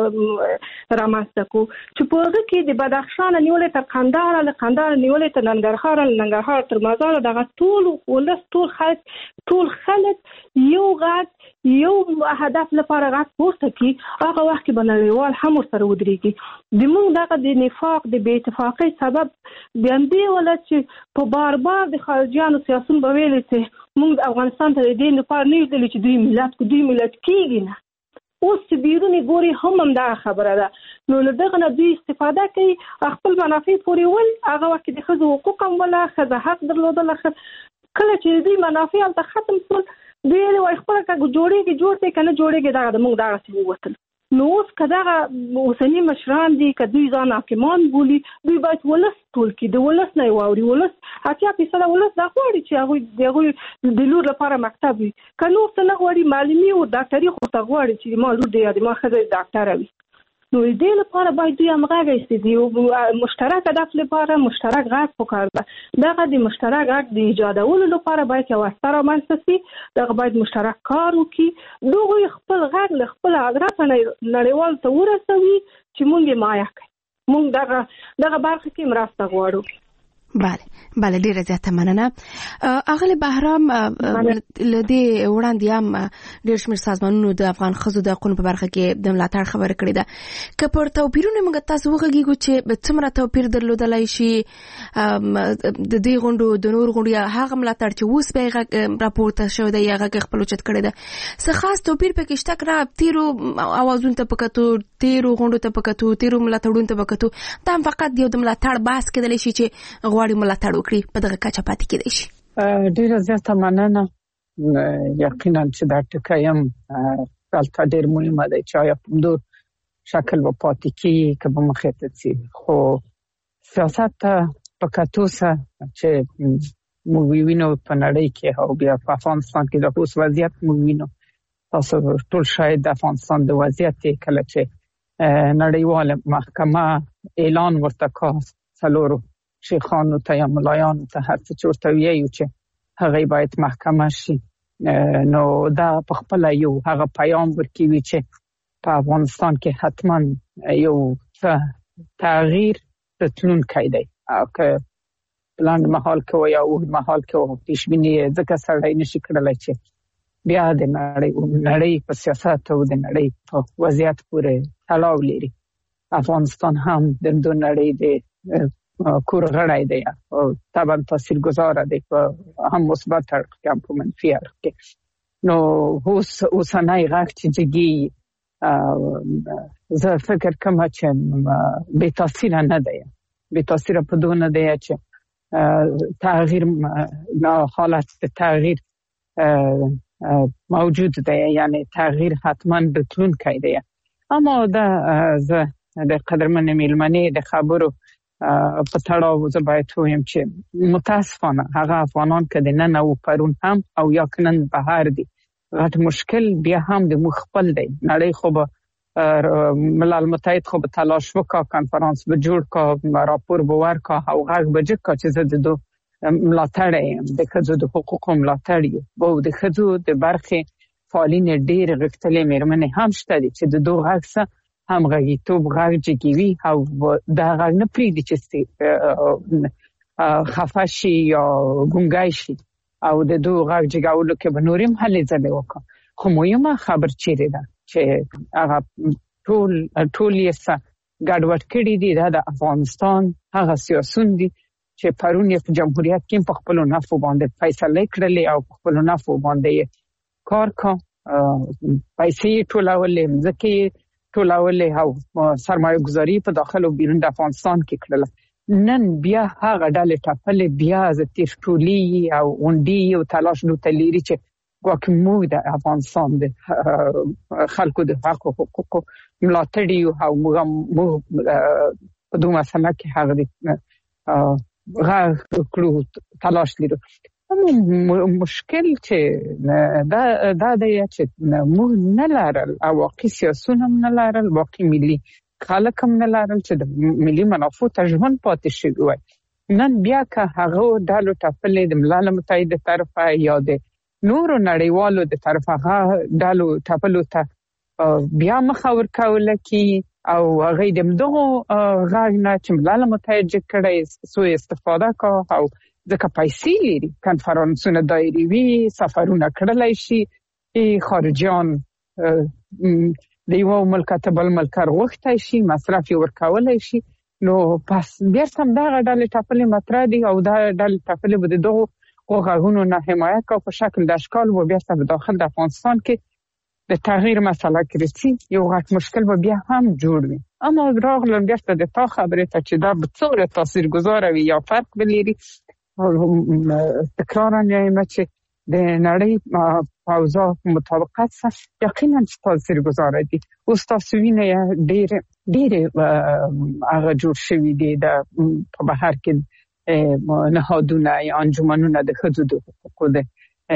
[SPEAKER 5] د رامنځته کو چې په هغه کې د بدخشان نیولې تر قندهار له قندهار نیولې تر ننګرهار له ننګرهار تر مازار دغه ټول ولس ټول خلک ټول خلک یو غږ یو هدف لپاره غږ پورته کی هغه وخت کې بنړیوال هم سره ودرېږي د موږ دغه د نفاق د بې اتفاقۍ سبب باندې ولا چې په بار بار د خارجيانو سیاستون په ویل چې موږ افغانستان ته د دې لپاره نه ویل چې دوی ملت کو دوی ملت کیږي نه اوس چې بیرونی ګوري هم هم دا خبره ده نو له دغه نه دوی استفاده کوي خپل منافع پورې ول هغه وخت د ښځو حقوق هم ولا ښځه حق درلودل کله چې دوی منافع هم ختم شول دوی وایي خپل کا جوړېږي جوړته کنه جوړېږي دا د موږ دغه څه ووتل نو اوس کداغه اوسنی مشران دي کدوې ځان حاکمان بولی دوی باید ولس ټول کې د ولس نه واوري ولس اتیا فیصد ولس دا غواړي چې هغه دغه د لور لپاره مکتب وي کنه څه نه غواړي معلمي او ډاکټري خو ته غواړي چې ما لور دی د ما خزه ډاکټر وي نو دې لپاره باید دوی همغږي شي دی مشترک هدف لپاره مشترک غږ پکار ده دغه د مشترک غږ د ایجادولو لپاره باید یو ستاره منځ شي دغه باید مشترک کار وکړي دوی خپل غږ له خپل هدف نړیوال ته ورسوي چې مونږ یې مایا کړو مونږ دغه دغه برخه کې مرسته غواړو
[SPEAKER 4] بله بله ډیره زیاته مننه اغلی بهرام لدی وړاندې هم ډیر شمېر سازمانونو د افغان ښځو د حقونو په برخه کې د ملاتړ خبره کړې ده که پر توپیرونو موږ تاسو وغږیږو چې څومره توپیر درلودلی شي د دې غونډو د نورو غونډو یا هغه ملاتړ چې اوس به راپورته شوی دی یا هغه خپل اوچت کړی ده څه خاص توپیر پکې شته که نه تیرو اوازونو ته په کتو تیرو غونډو ته په کتو تیرو ملاتړونو ته په کتو دا هم فقط یو د ملاتړ بحث کېدلی شي چې غواړي ملاتړ وکړي په دغه کچه پاتې کېدی شي
[SPEAKER 6] ډیره زیاته مننه یقینا چې دا ټکی هم دلته ډیر مهمه دی چې آیا په دور شکل و پاتې کېږي که به مخې ته ځي خو سیاست ته په کتو سره چې موږ وینو په نړۍ کې او بیا په افغانستان کې د اوس وضعیت موږ وینو تاسو ټول شاید د افغانستان د وضعیت کله چې نړیواله محکمه اعلان ورته کړ څلورو شیخانو ته یا ملایانو ته هر څه چورته ویایو چې هغه باید محکمه شي نو دا په خپل یو هغه پیام ورکوي چې په افغانستان کې حتما یو تغییر راتلونکی دی او که بلند مهال کې یا اوږد مهال کې پیش بیني ځکه سړی نشي کړلی چې بیا د نړۍ نړۍ په سیاست او د نړۍ په وضعیت پورې تړاو لري افغانستان هم د نړۍ د کور غړی دی او طبعا تاثیرگذار دی په هم مثبت اړخ کې هم په منفي اړخ کې نو اوس اوسنی غږ چې جګي زه فکر کوم چې بې تاثیره نه دی بې تاثیره په دونه دی چې تغییر حالت تغییر موجود دی یعنی تغییر حتما راتلونکی دی اما دا زه د قدرمنې میلمنې د خبرو په تړاو زه باید ووایم چې متاسفانه هغه افغانان که د نن او پرون هم او یا که نن بهر دي غټ مشکل بیا هم د موږ خپل دی نړۍ خو به ملل متحد خو به تلاش وکړه کنفرانس به جوړ کړه راپور به ورکړه او غږ به جګ کړه چې زه د دو ملاتړی یم د ښځو د حقوقو ملاتړ یم او د ښځو د برخې فعالین ډېرې غښتلې مېرمنې هم شته دي چې د دو غږ سره هم غږیتوب غږ جګوي او دا غږ نه پرېږدي چې خفه شي یا ګونګی شي او د دو غږ جګولو کې به نورې هم هلې ځلې وکړه خو مهمه خبر چیرې ده چې هغه ټول ټول یې څه ګډوډ کړي دي. دا د افغانستان هغه سیاسيون دي چې پرون یې په جمهوریت کې په خپل نفو باندې فیصله کړلې او په خپل نفو باندې کار کا پیسې ټولولې ځکه ټولولې او سرمایه گذاري په داخل او بیرون د افغانستان کې کړل. نن بیا هغه ډلې ټاپلې بیا د تیرټولي او غونډي او تلاش نو تليري چې ګواکې موږ د افغانستان د خلکو د حق او حقوقو ملاتړي او موږ په دوه مسله کې هغه د غا کړو تلاش لرو. مشکل چې دا دا د چې موږ نه لرل او واقعي سیاسيون هم نه لرل، واقعي ملي خلک هم نه لرل چې د ملي منافع ته ژوند پاتې شي وای. نن بیا که هغه ډالو ټاپلې د ملل متحد طرفه یا د نورو نړیوالو د طرفه هغه ډالو ټاپلو ته بیا مخاور کول کی او هغه د مدغو غاښ نه چې ملل متحد کړي سو استفاده کا او ځکه پیسې لري کنفرانسونه دایري وی سفرونه کړلای شي خارجيان د یو ملک ته بل ملک ورغښتای شي مصرف ورکولای شي. نو پس بیا سم دا ډول ټاپلې مطرح دي او دا ډول ټاپلې بده دغه غوغونو نه حمایت کا په شکل د اشکال و بیا په داخل د افغانستان کې د تغییر مسله کړي یو غټ مشکل و بیا هم جوړ وي. اما راغلم بیا د تا خبره ته چې دا به څومره تاثیرګذار وي یا فرق بلري. تکرارا یم چې د نړۍ پاوزا مطابقت سره یقینا تاثیر گذار دي. اوس تاسو وینئ ډېر ډېر هغه جوړ شوی دی د په بهر کې نهادونه یا انجمنونه د حدود حقوقو د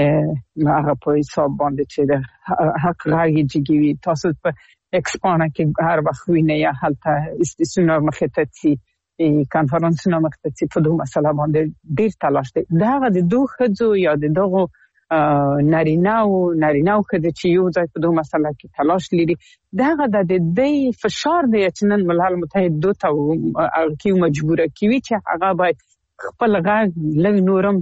[SPEAKER 6] هغه په حساب باندې چې د حق راګي جګوي. تاسو په ایکسپانا کې هر وخت وینئ هلته استیسونه مخته کانفرنسونه مختصي په دوه مسله باندې ډیر تلاش دی. دا د دوه خځو یا د دغه ناریناو ناریناو خځې چې یو ځای په دوه مسله کې تلاش لري دا د دې فشار دی چې نن ملل متحد دوه ته کې مجبوره کوي چې هغه باید خپل غږ لږ نورم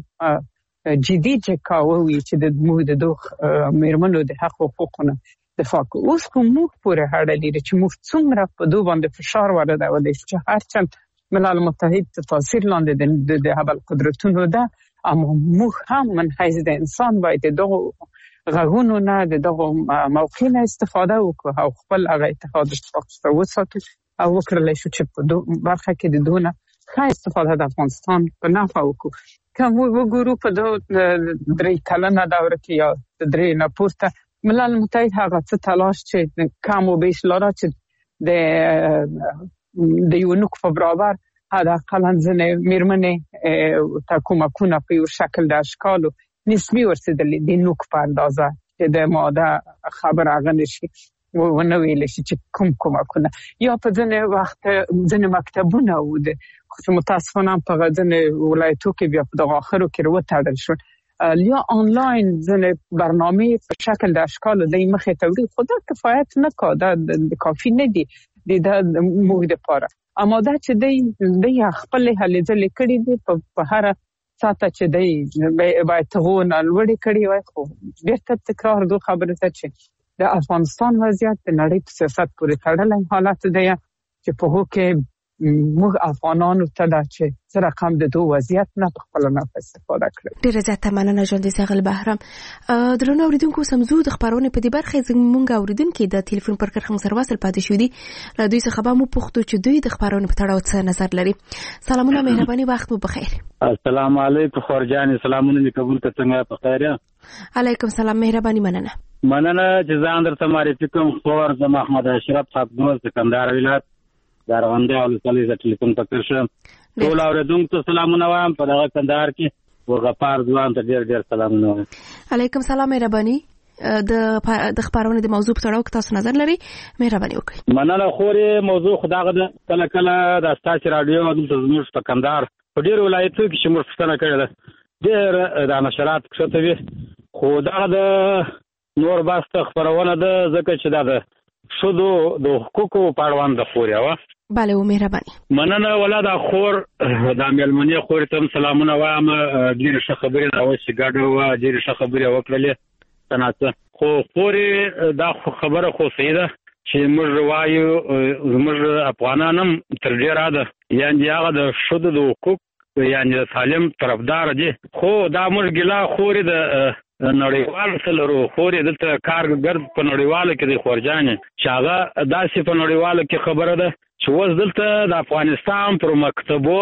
[SPEAKER 6] جدي چې کاوه چې د موږ د دوه میرمنو د حق حقوقونه دفاع کوو. اوس کوم موږ پورې هړه لري چې موږ څومره په دوه باندې فشار وراوړي چې هرڅه ملل متحد تاثیر لاندې د هبل قدرتونو ده. اما موږ هم من حیث د انسان باید دغه غږونو نه دغه موقع نه استفاده وکړو او خپل هغه اتحاد اشتراک وساتو او وکړلای شو چې په برخه کې د دونه ښه استفاده د افغانستان په نفع وکړو. کوم وګورو په درې کلنه دوره کې یا د درې نه پورته ملل متحد هغه څه تلاش چې کم او بیش لاره چې د د یو نوک په برابر هدا قلنځنه میرمنې تا کومکونه په یو شکل د اشکالو نسبی ورسېدلې د نوک په اندازه چې د ماده خبر اغنه شي و نو ویل شي چې کوم کومکونه یا په ځنه وخت ځنه مکتبونه و د خو متاسفانه په ځنه ولایتو کې بیا په دغه اخرو کې وروتړل شو یا آنلاین ځنه برنامه په شکل د اشکالو د مخه توړي خدا کفایت نه کا دا کافی نه دی د موږ د پاره. اما دا چې د د خپل هلې ځلې کړي دي په هر ساته چې د باید تغون الوړي کړي وای خو بیرته تکرار دو خبره ته چې د افغانستان وضعیت د نړۍ په سیاست پورې تړلی حالت دی چې په هغه کې موږ افغانانو ته دا چې سره کم د دوه وضعیت نه په خپل نه استفاده کړو.
[SPEAKER 4] ډیره زیاته مننه ژوند ساغل بهرام. درنو اوریدونکو سمزو د خبرونه په دې برخه زمونږ اوریدونکو د ټلیفون پر کرخم سره وصل پاتې شو دي. له دوی څخه به مو پوښتو چې دوی د خبرونه په تړاو څه نظر لري. سلامونه مهرباني وخت مو بخیر.
[SPEAKER 7] السلام علیکم خورجان سلامونه می قبول ته څنګه په خیر.
[SPEAKER 4] علیکم سلام مهرباني مننه.
[SPEAKER 7] مننه چې ځان درته معرفي کوم خور زما احمد اشرف خپل سکندر ولایت دارغنده او لسلی ز ټلیفون پکړ شم. ټول اوریدونکو سلامونه وایم په دغه کندهار کې وغفار ځوان ته ډیر ډیر سلامونه وایم.
[SPEAKER 4] علیکم سلام مهرباني. د د خبرونه د موضوع په تړاو تاسو نظر لري مهرباني وکړئ.
[SPEAKER 7] مننه خوري موضوع خداغه د کله کله د استاچ رادیو د زموږ په کندهار په ډیر ولایتو کې چې موږ څنګه کړل ډیر د نشرات کښته وي خو دا د نور باست خبرونه ده ځکه چې دا د شودو د حقوقو په اړوند د خوري وا
[SPEAKER 4] بله و مهرباني.
[SPEAKER 7] مننه ولاده خور د ملمنې خور ته سلامونه وایم. ډیر ښه خبرې دا و چې ګاډو و ډیر ښه خبرې وکړلې تناسه خو خوري دا خبره خو سیده چې موږ وایو زموږ افغانان هم تر ډیره ده یعنې هغه د ښځو د حقوق یعنې د تعلیم طرفدار دي خو دا موږ ګیله خورې د نړیوال څه لرو خورې دلته کارګر په نړیواله کې د خورجانې چې هغه داسې په نړیواله کې خبره ده چې اوس دلته د افغانستان پر مکتبو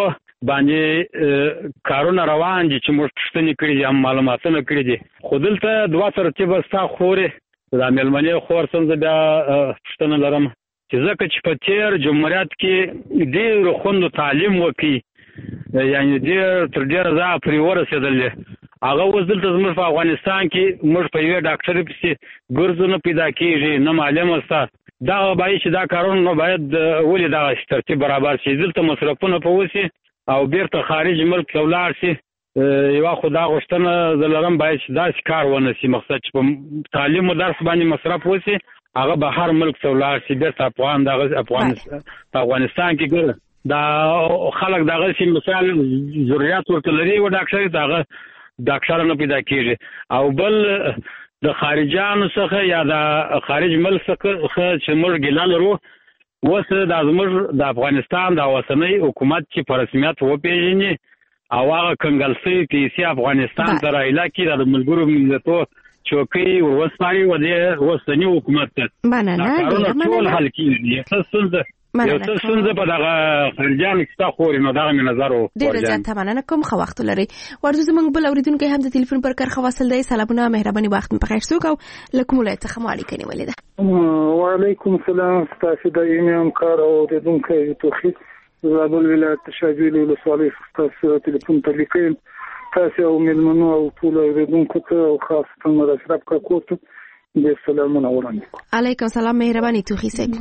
[SPEAKER 7] باندې کارونه روان دي چې موږ پوښتنې کړي دي هم معلوماتونه کړي دي خو دلته دوه ترتیبه ستا خورې دا مېلمنې خور څنګه زه بیا پوښتنه لرم چې ځکه چې په تېر جمهوریت کې ډېرو خوندو تعلیم وکړي یعنې ډېر تر ډېره ځایه پرې ورسېدل هغه اوس دلته زموږ په افغانستان کې موږ په یوې ډاکټرې پسې ګرځو نه پیدا کېږي نه معلومه شته دغه باید چې دا کارونه نو باید ولې دغه ترتیب برابر شي دلته مصرفونه په وسي او بیرته خارج ملک ته ولاړ شي یوه خو دا غوښتنه زه لرم باید چې داسې کار ونه شي مقصد چې په تعلیم و درس باندې مصرف وسي هغه به هر ملک ته ولاړ شي بیرته افغان دغه په افغانستان کې ګره دا خلک دغسې مثال ضرورت ورته لري و ډاکټرې ته هغه ډاکټره نه پیدا کېږي او بل د خارجانو څخه یا د خارج ملک څخه چې موږ ګیله لرو اوس دا زموږ د افغانستان د اوسنی حکومت چې په رسمیت وپېژني او هغه کنګل شوي پیسې افغانستان ته رایله کړي د ملګرو ملتونو چوکۍ ور وسپاري و دې اوسني حکومت ته دا کارونه ټول حل کېږي څه ستونزه یو څه ستونزه په دغه خارجیانو کې شته خورې نو دغه مې نظر و
[SPEAKER 4] ډېره زیاته مننه کوم ښه وخت ولرئ ورځو زموږ بل اورېدونکی هم د تلیفون پر کرښه وصل دی سلامونه مهرباني وخت مو پخیر څوک او له کوم ولایت څخه مو اړیکه نیولې ده
[SPEAKER 8] وعلیکم السلام ستاسو دایمي همکار او اورېدونکی توخي زابل ولایت شاجویل ولسوالۍ ستاسو تلیفون ته لیکل تاسو او مېلمنو او ټول اورېدونکو ته او خاصتا د اشرف کاکو ته ډېر سلامونه وړاندې کوم
[SPEAKER 4] علیکم سلام مهرباني توخي صاحب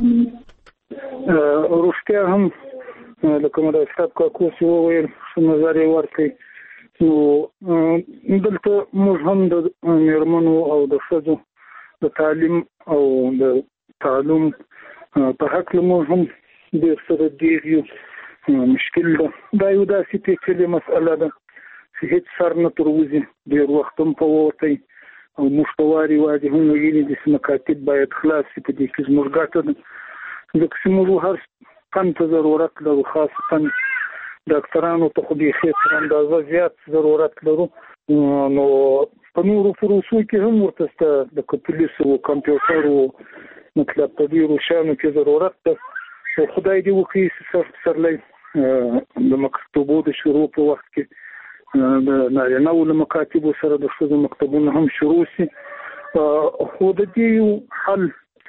[SPEAKER 8] روغتیا هم لکه مو د اشرف کاکو چې وویل ښه نظر یې ورکړی نو دلته موږ هم د مېرمنو او د ښځو د تعلیم او د تعلم په هکله موږ هم ډېر سره ډېر یو مشکل ده دا یو داسې پیچلې مسئله ده چې هېڅ سر نه تروځي ډېر وخت هم په ووتی او موږ په وارې وارې هم ویلي دي چې مکاتب باید خلاص شي په دې کې زموږ ګټه ده ځکه چې موږ هر فن ته ضرورت لرو خاصتا ډاکټرانو ته خو بیخي تر اندازه زیات ضرورت لرو نو په نورو پروسو کې هم ورته شته د پولیسو او کمپیوټرو مطلب په ډېرو شیانو کې ضرورت ده خو خدای دې وکړي چې پسرلی د مکتبو د شروع په وخت کې د نارینه‌وو له مکاتبو سره د ښځو مکتبونه هم شروع شي خو د دې یو حل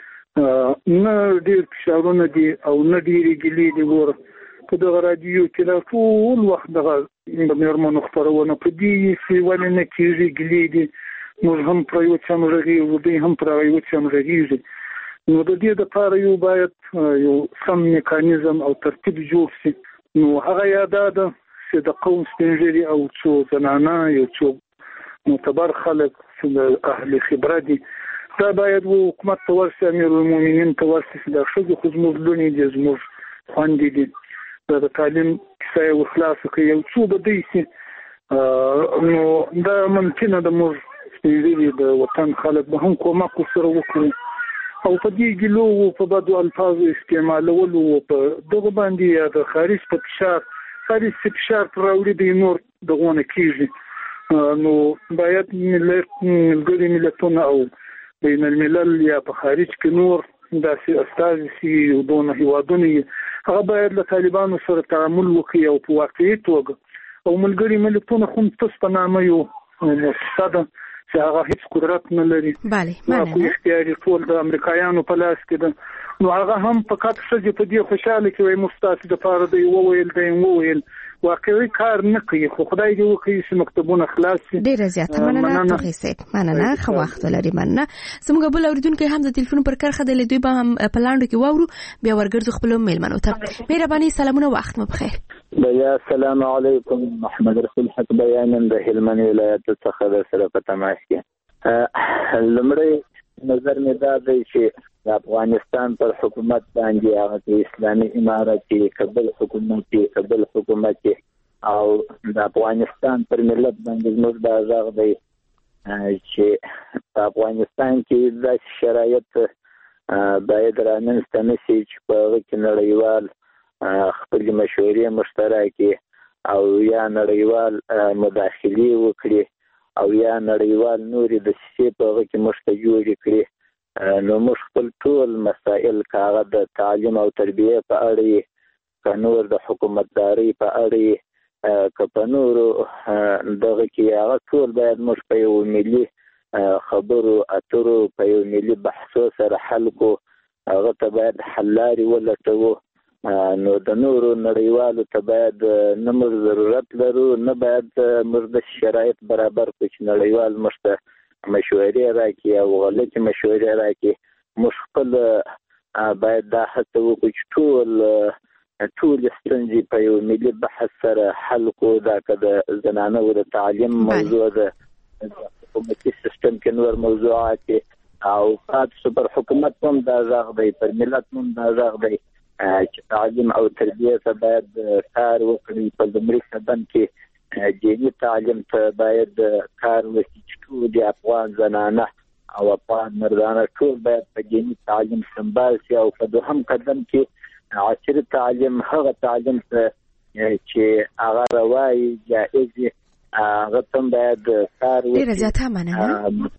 [SPEAKER 8] نه ډېر فشارونه دي او نه ډېرې ګیلې دي ګوره په دغه راډیو کې دا ټول وخت دغه د مېرمنو خپرونه په دې چې ولې نه کېږي ګیلې دي موږ هم پر یو څه همغږېږو دوی هم پر یو څه همغږېږي نو د دې دپاره یو باید یو سم میکانیزم او ترتیب جوړ شي نو هغه یا دا ده چې د قوم سپین ږیري او څو زنانه یو څو معتبر خلک چې د اهل خبره دي دا باید و حکومت ته ورسي امیر المؤمنین ته ورسي چې دا ښځې خو زموږ لوڼې دي زموږ خویندې دي دا د تعلیم کیسه یې ورخلاصه کړي یو څو به دی شي نو دا ممکنه ده موږ سپین ږیري د وطن خلک به هم کومک ورسره وکړو او په دې ګیلو و په بدو الفاظو استعمالولو و په دغه باندې یا د خارج په فشار خارج چې فشار پر راوړي دی نور دغونه کېږي نو باید ملګري ملتونه او بین الملل یا په خارج کې نور داسې استازي شي او دونه هیوادونه هغه باید له طالبانو سره تعامل وکړي او په واقعي توګه او ملګري ملتونه خو تاسو په نامه یو مؤسسه ده چې هغه هیڅ قدرت نه لري
[SPEAKER 4] بله مننه
[SPEAKER 8] اختیاري ټول د امریکایانو په لاس کې ده نو هغه هم فقط ښځې په دې خوشحاله کې وایي موږ ستاسې دپاره دی وویل دی وویل واقعي کار نه کوي خو خدای دې وکړي چې مکتبونه خلاص شي
[SPEAKER 4] ډېره زیاته مننه توخي صاحب مننه ښه وخت ولرئ مننه زموږ بل اورېدونکی هم د تلیفون پر کرښه دی له دوی به هم په لاندو کې واورو بیا ورګرځو خپلو مېلمنو ته مهرباني سلامونه وخت مو بخیر
[SPEAKER 9] بیا السلام علیکم محمد رسول حق بیان د هلمند ولایت څخه د سره په تماس کې لمړی نظر مې دا دی چې د افغانستان پر حکومت باندې هغه اسلامي امارت کې کابل حکومت کې کابل حکومت کې او د افغانستان پر ملت باندې زموږ دا غږ دی چې په افغانستان کې د شرایط باید رامنځته نشي چې په هغه کې نړیوال خپل مشورې مشترکې او یا نړیوال مداخلې وکړي او یا نړیوال نورې د سیسې په هغه کې موږ ته جوړې کړي. نو موږ خپل ټول مسایل که هغه د تعلیم او تربیې په اړه یې، که نور د حکومتدارۍ په اړه یې، که په نورو دغه کې هغه ټول باید موږ په یو ملي خبرو اترو په یو ملي بحثو سره حل کو. هغه ته باید حل لارې ولټوو. نو د نورو نړیوالو ته باید نه موږ ضرورت لرو، نه باید موږ د شرایط برابر کړو چې نړیوال موږ ته مشورې راکړي او غلطې مشورې راکړي. موږ خپل باید دا هڅه وکړو چې ټول ټول ستونزې په یو ملي بحث سره حل کړو. دا که د زنانو د تعلیم موضوع ده، حکومتي سیستم کې نور موضوعات او تاسو پر حکومت هم دا غږ دی، پر ملت هم دا غږ دی چې تعلیم او تربیه ته باید کار وکړي. په لومړي قدم کې دیني تعلیم ته باید کار وکړي چې ټول افغان زنانه او افغان مردانه ټول باید په دیني تعلیم سمبال شي. او په دوهم قدم کې عصري تعلیم هغه تعلیم ته چې هغه روایي جائز هغه هم باید کار وکړي.
[SPEAKER 4] ډېره زیاته مننه.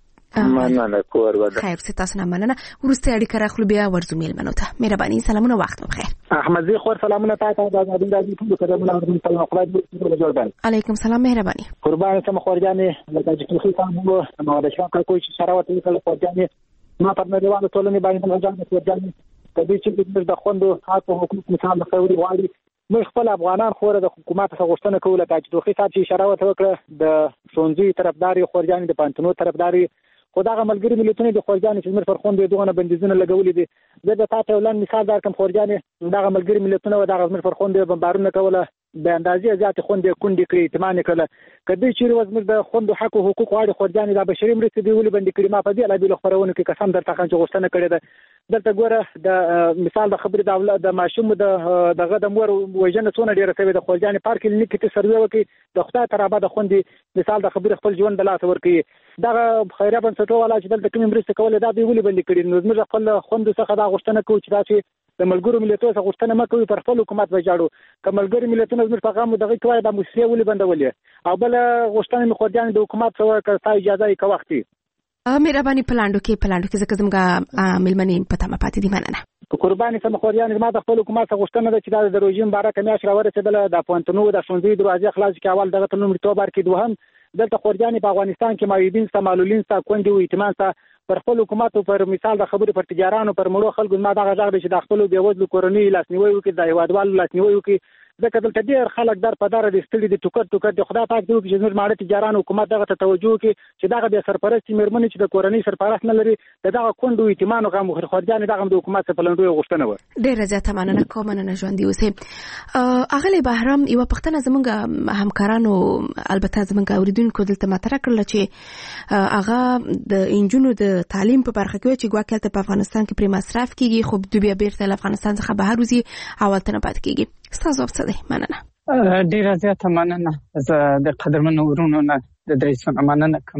[SPEAKER 9] مننه کور وده.
[SPEAKER 4] خیر څه تاسو نه مننه. وروسته اړیکه راخلو بیا ورځو میلمنو ته. مهرباني سلامونه، وخت مو بخیر.
[SPEAKER 10] احمد زی خور سلامونه تاسو ته. د ازادي راډیو ټول کډمنه ورته سلام خپل جوړبان.
[SPEAKER 4] علیکم سلام، مهرباني.
[SPEAKER 10] قربان سم خورجانې لکه چې خو تاسو نو د شاکر کوی چې شراوت وکړه خورجانې ما په نړیوالو ټولنې باندې ځان خورجانې کدی چې د خوندو حق او حقوق مثال خوري واړي. موږ خپل افغانان خوره د حکومت څخه غوښتنه کوله چې دوی صاحب چې شراوت وکړه د شونځي طرفداري خورجانې د پانتونو طرفداري خو دا ملګری ملتونه د خورجانې چې موږ پر خوندې دغه بندیزونه لګولې دي. زه د تاسو ولن مثال درکم خورجانې دا ملګری ملتونه و دا موږ پر خوندې بمبارونه کوله د اندازې زیات خوندې کونډې کړې اعتماد کړه. کدی چې روز موږ د خوندو حق او حقوق واړي خورجانې د بشري مرستې دی ولې بندي کړې. ما په دې اړه به خبرونه کې قسم درته خان چې غوښتنه کړې ده. دلته ګوره د مثال د خبرې د اولاد د ماشوم د دغه د مور وژنه څونه ډیره شوې د خورجانې پارک کلینیک کې سروې وکړي د خدای تر ابد خوندې مثال د خبرې خپل ژوند د لاس ورکړي. دغه خیره بنسټو والا چې دلته کوم مرسته کوله دا به ولې بندي کړې. نو موږ خپل خوندو څخه دا غوښتنه کوو چې تاسو د ملګرو ملتونو څخه غوښتنه مکوئ پر خپل حکومت وجاړو. که ملګري ملتونه زموږ په غم دغه کوي د موسسې ولې بندولې. او بل غوښتنه مې خورجانې د حکومت څخه کړه اجازه یې کا وختي.
[SPEAKER 4] مهرباني پلاندو کې پلاندو کې زکه زمګه ملمنې پته ما پاتې دي. مننه.
[SPEAKER 10] قرباني سم خورجانې ما د خپل حکومت څخه غوښتنه ده چې د روژیم باره کمیا شر ورسېدل د پونتونو د شونځي دروازې خلاص کې اول دغه تنوم ریتوبر کې دوهم دلته خورجانې په افغانستان کې مایدین سمالولین سا کونډي او ایتمان سا پر خپل حکومت پر مثال د خبرې پر تجارانو پر مړو خلکو ما دغه ځای چې د خپل بیوزلو کورنۍ لاسنیوي وکړي د هیوادوالو لاسنیوي وکړي. ځکه دلته ډېر خلک در په دره د ستړي د ټوکر ټوکر د خدای پاک دی چې زموږ ماړه تجارانو حکومت دغه ته توجه وکړي چې دغه د سرپرستي مېرمنې چې د کورنۍ سرپرست نه لري دغه کونډو ایتمانو غو خورجانې دغه د حکومت څخه پلندوي غوښتنه و.
[SPEAKER 4] ډېر زیاته مننه کوم. مننه ژوند دی اوسه. اغلی بهرام یو پښتنه زمونږ همکارانو البته زمونږ اوریدونکو دلته مطرح کړل چې هغه د انجونو د تعلیم په برخه کې چې ګواکې په افغانستان کې پر مصرف کیږي خو د بیا بیرته افغانستان څخه بهر وځي او تنه پات کیږي. ستاسو څه دی؟ مننه.
[SPEAKER 6] ډیره زیاته مننه. زه د قدرمنو ورونو نه د درېسونه مننه کوم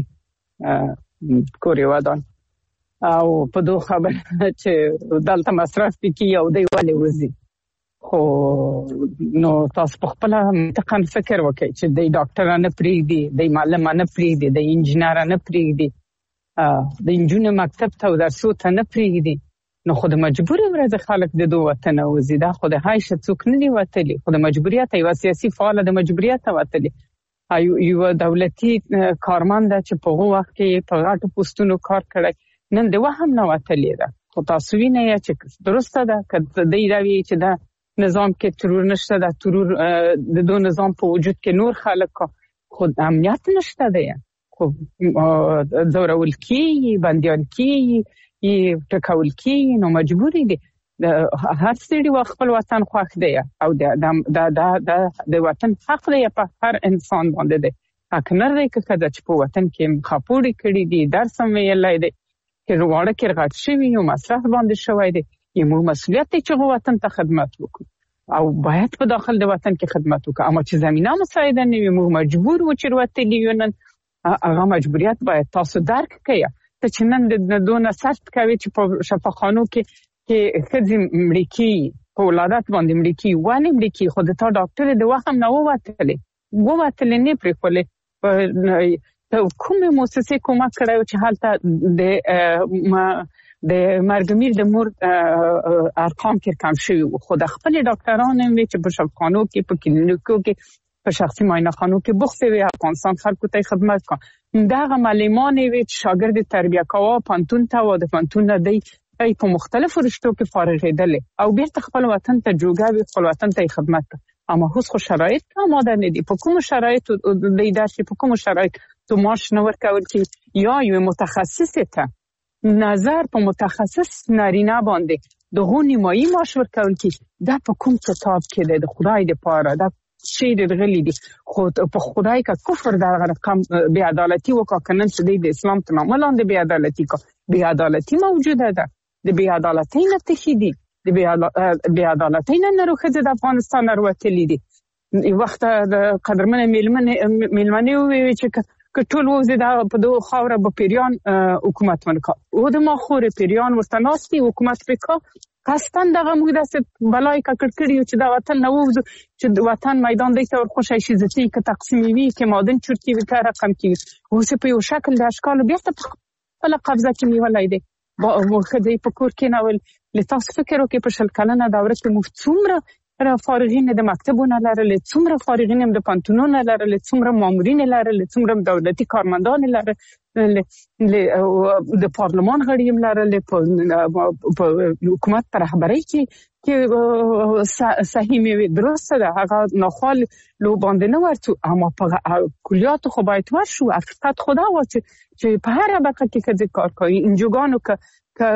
[SPEAKER 6] کوري ودان او په دوه خبر چې دلته مصرف کیږي او دی ولې وځي. خو نو تاسو په خپل منطقه فکر وکړئ چې د ډاکټر نه پریږدي، د معلم نه پریږدي، د انجنیر نه پریږدي، د انجونو مکتب ته درسو ته نه پریږدي. نو خو د مجبوري ورځ خلک د دوه وطن وځي. دا خو د هایشه څوک نه دی وتلی، خو د مجبوریت یو سیاسي فعال د مجبوریت وتلی. یو دولتي کارمند چې په هغه وخت کې په غاټو پوسټونو کار کړی نن د وهم نه وتلی ده. خو تاسو وینئ چې درسته ده که د ایراوی چې دا نظام کې ترور نشته، دا ترور د دو نظام په وجود کې نور خلک خود امنیت نشته ده. خو زورول کی بندیان کی ی ټکول کی نو مجبوری دي هر څړي خپل وطن خوښ دی او د د د د وطن حق دی په هر انسان باندې دی. حق نه دی که کله چې په وطن کې خپوري کړی دي درس هم ویلای دی چې وړه کې غټ شوی یو مصرف باندې شوی دی. یمو مسؤلیت چې وطن ته خدمت وکړو او باید په داخل د وطن کې خدمت وکړو. اما چې زمينه مساعده نه وي مو مجبور و چې وروته لیونن هغه مجبوریت باید تاسو درک کړئ. ته چې نن د دونه سخت کوي چې په شفاخانو کې کې خځې مړې کیږي په ولادت باندې مړې کیږي ولې مړې کیږي خو د تا ډاکټر د وخت نه ووتلې ووتلې نه پرېښولې ته کومې مؤسسې کومک کړی چې هلته د د مرګمیر د مور ارقام کې کم شوي وو خو د خپل ډاکټرانو چې په شفاخانو کې په کلینیکو کې په شخصي معاینه خانو کې بوخته وي افغانستان خلکو ته خدمت کوي دغه معلمان وي چې شاګرد تربیه کوي پانتون ته و د پانتون نه دی په مختلفو رشتو کې فارغېدل او بیرته خپل وطن ته جوګه وي خپل وطن ته خدمت کوي اما اوس خو شرایط آماده نه دي په کوم شرایط د ادارې په کوم شرایط تو ماش نو ورکول چې یا یو متخصص ته نظر په متخصص نارینه باندې د غونی مایی ماش ورکول کې دا په کوم کتاب کې د خدای د پاره دا شی د غلی دي خو په خدای کا کفر دا رقم بی عدالتی وکړه کنن چې د اسلام ته معاملان د بی عدالتی کا بی عدالتی موجوده ده د بی عدالتی نه تخیدي د بی عدالتی نه نروخه د افغانستان وروتلی دي وخت د قدرمن میلمنه میلمنه وی چې ټول وځي دا په دوه خاوره په پیریان حکومت ونکا او د ماخور پیریان ورتناستي حکومت وکا قصدن دغه موږ د بلای کا کړکړیو چې دا وطن نو وځو چې د وطن میدان د تور خوشی شي ځکه چې تقسیمي وي کې مادن چورتي وکړه رقم کې او څه په یو شکل د اشکال بیا ته په قبضه کې نیولای دي با خدای په کور کې ناول لتاس فکر وکړي په شل کلنه دوره کې مفتومره را فارغین د مکتبونو لرل څومره فارغین د پانتونونو لرل څومره مامورین لرل څومره دولتي کارمندان لرل د پارلمان غړي لرل په حکومت پر رهبری کې کې صحیح می درسته ده هغه نخال لو باندې نه ورته اما په کلیات خو باید ورشو حقیقت خدا و چې په هر برخه کې کډ کار کوي انجوګانو ک که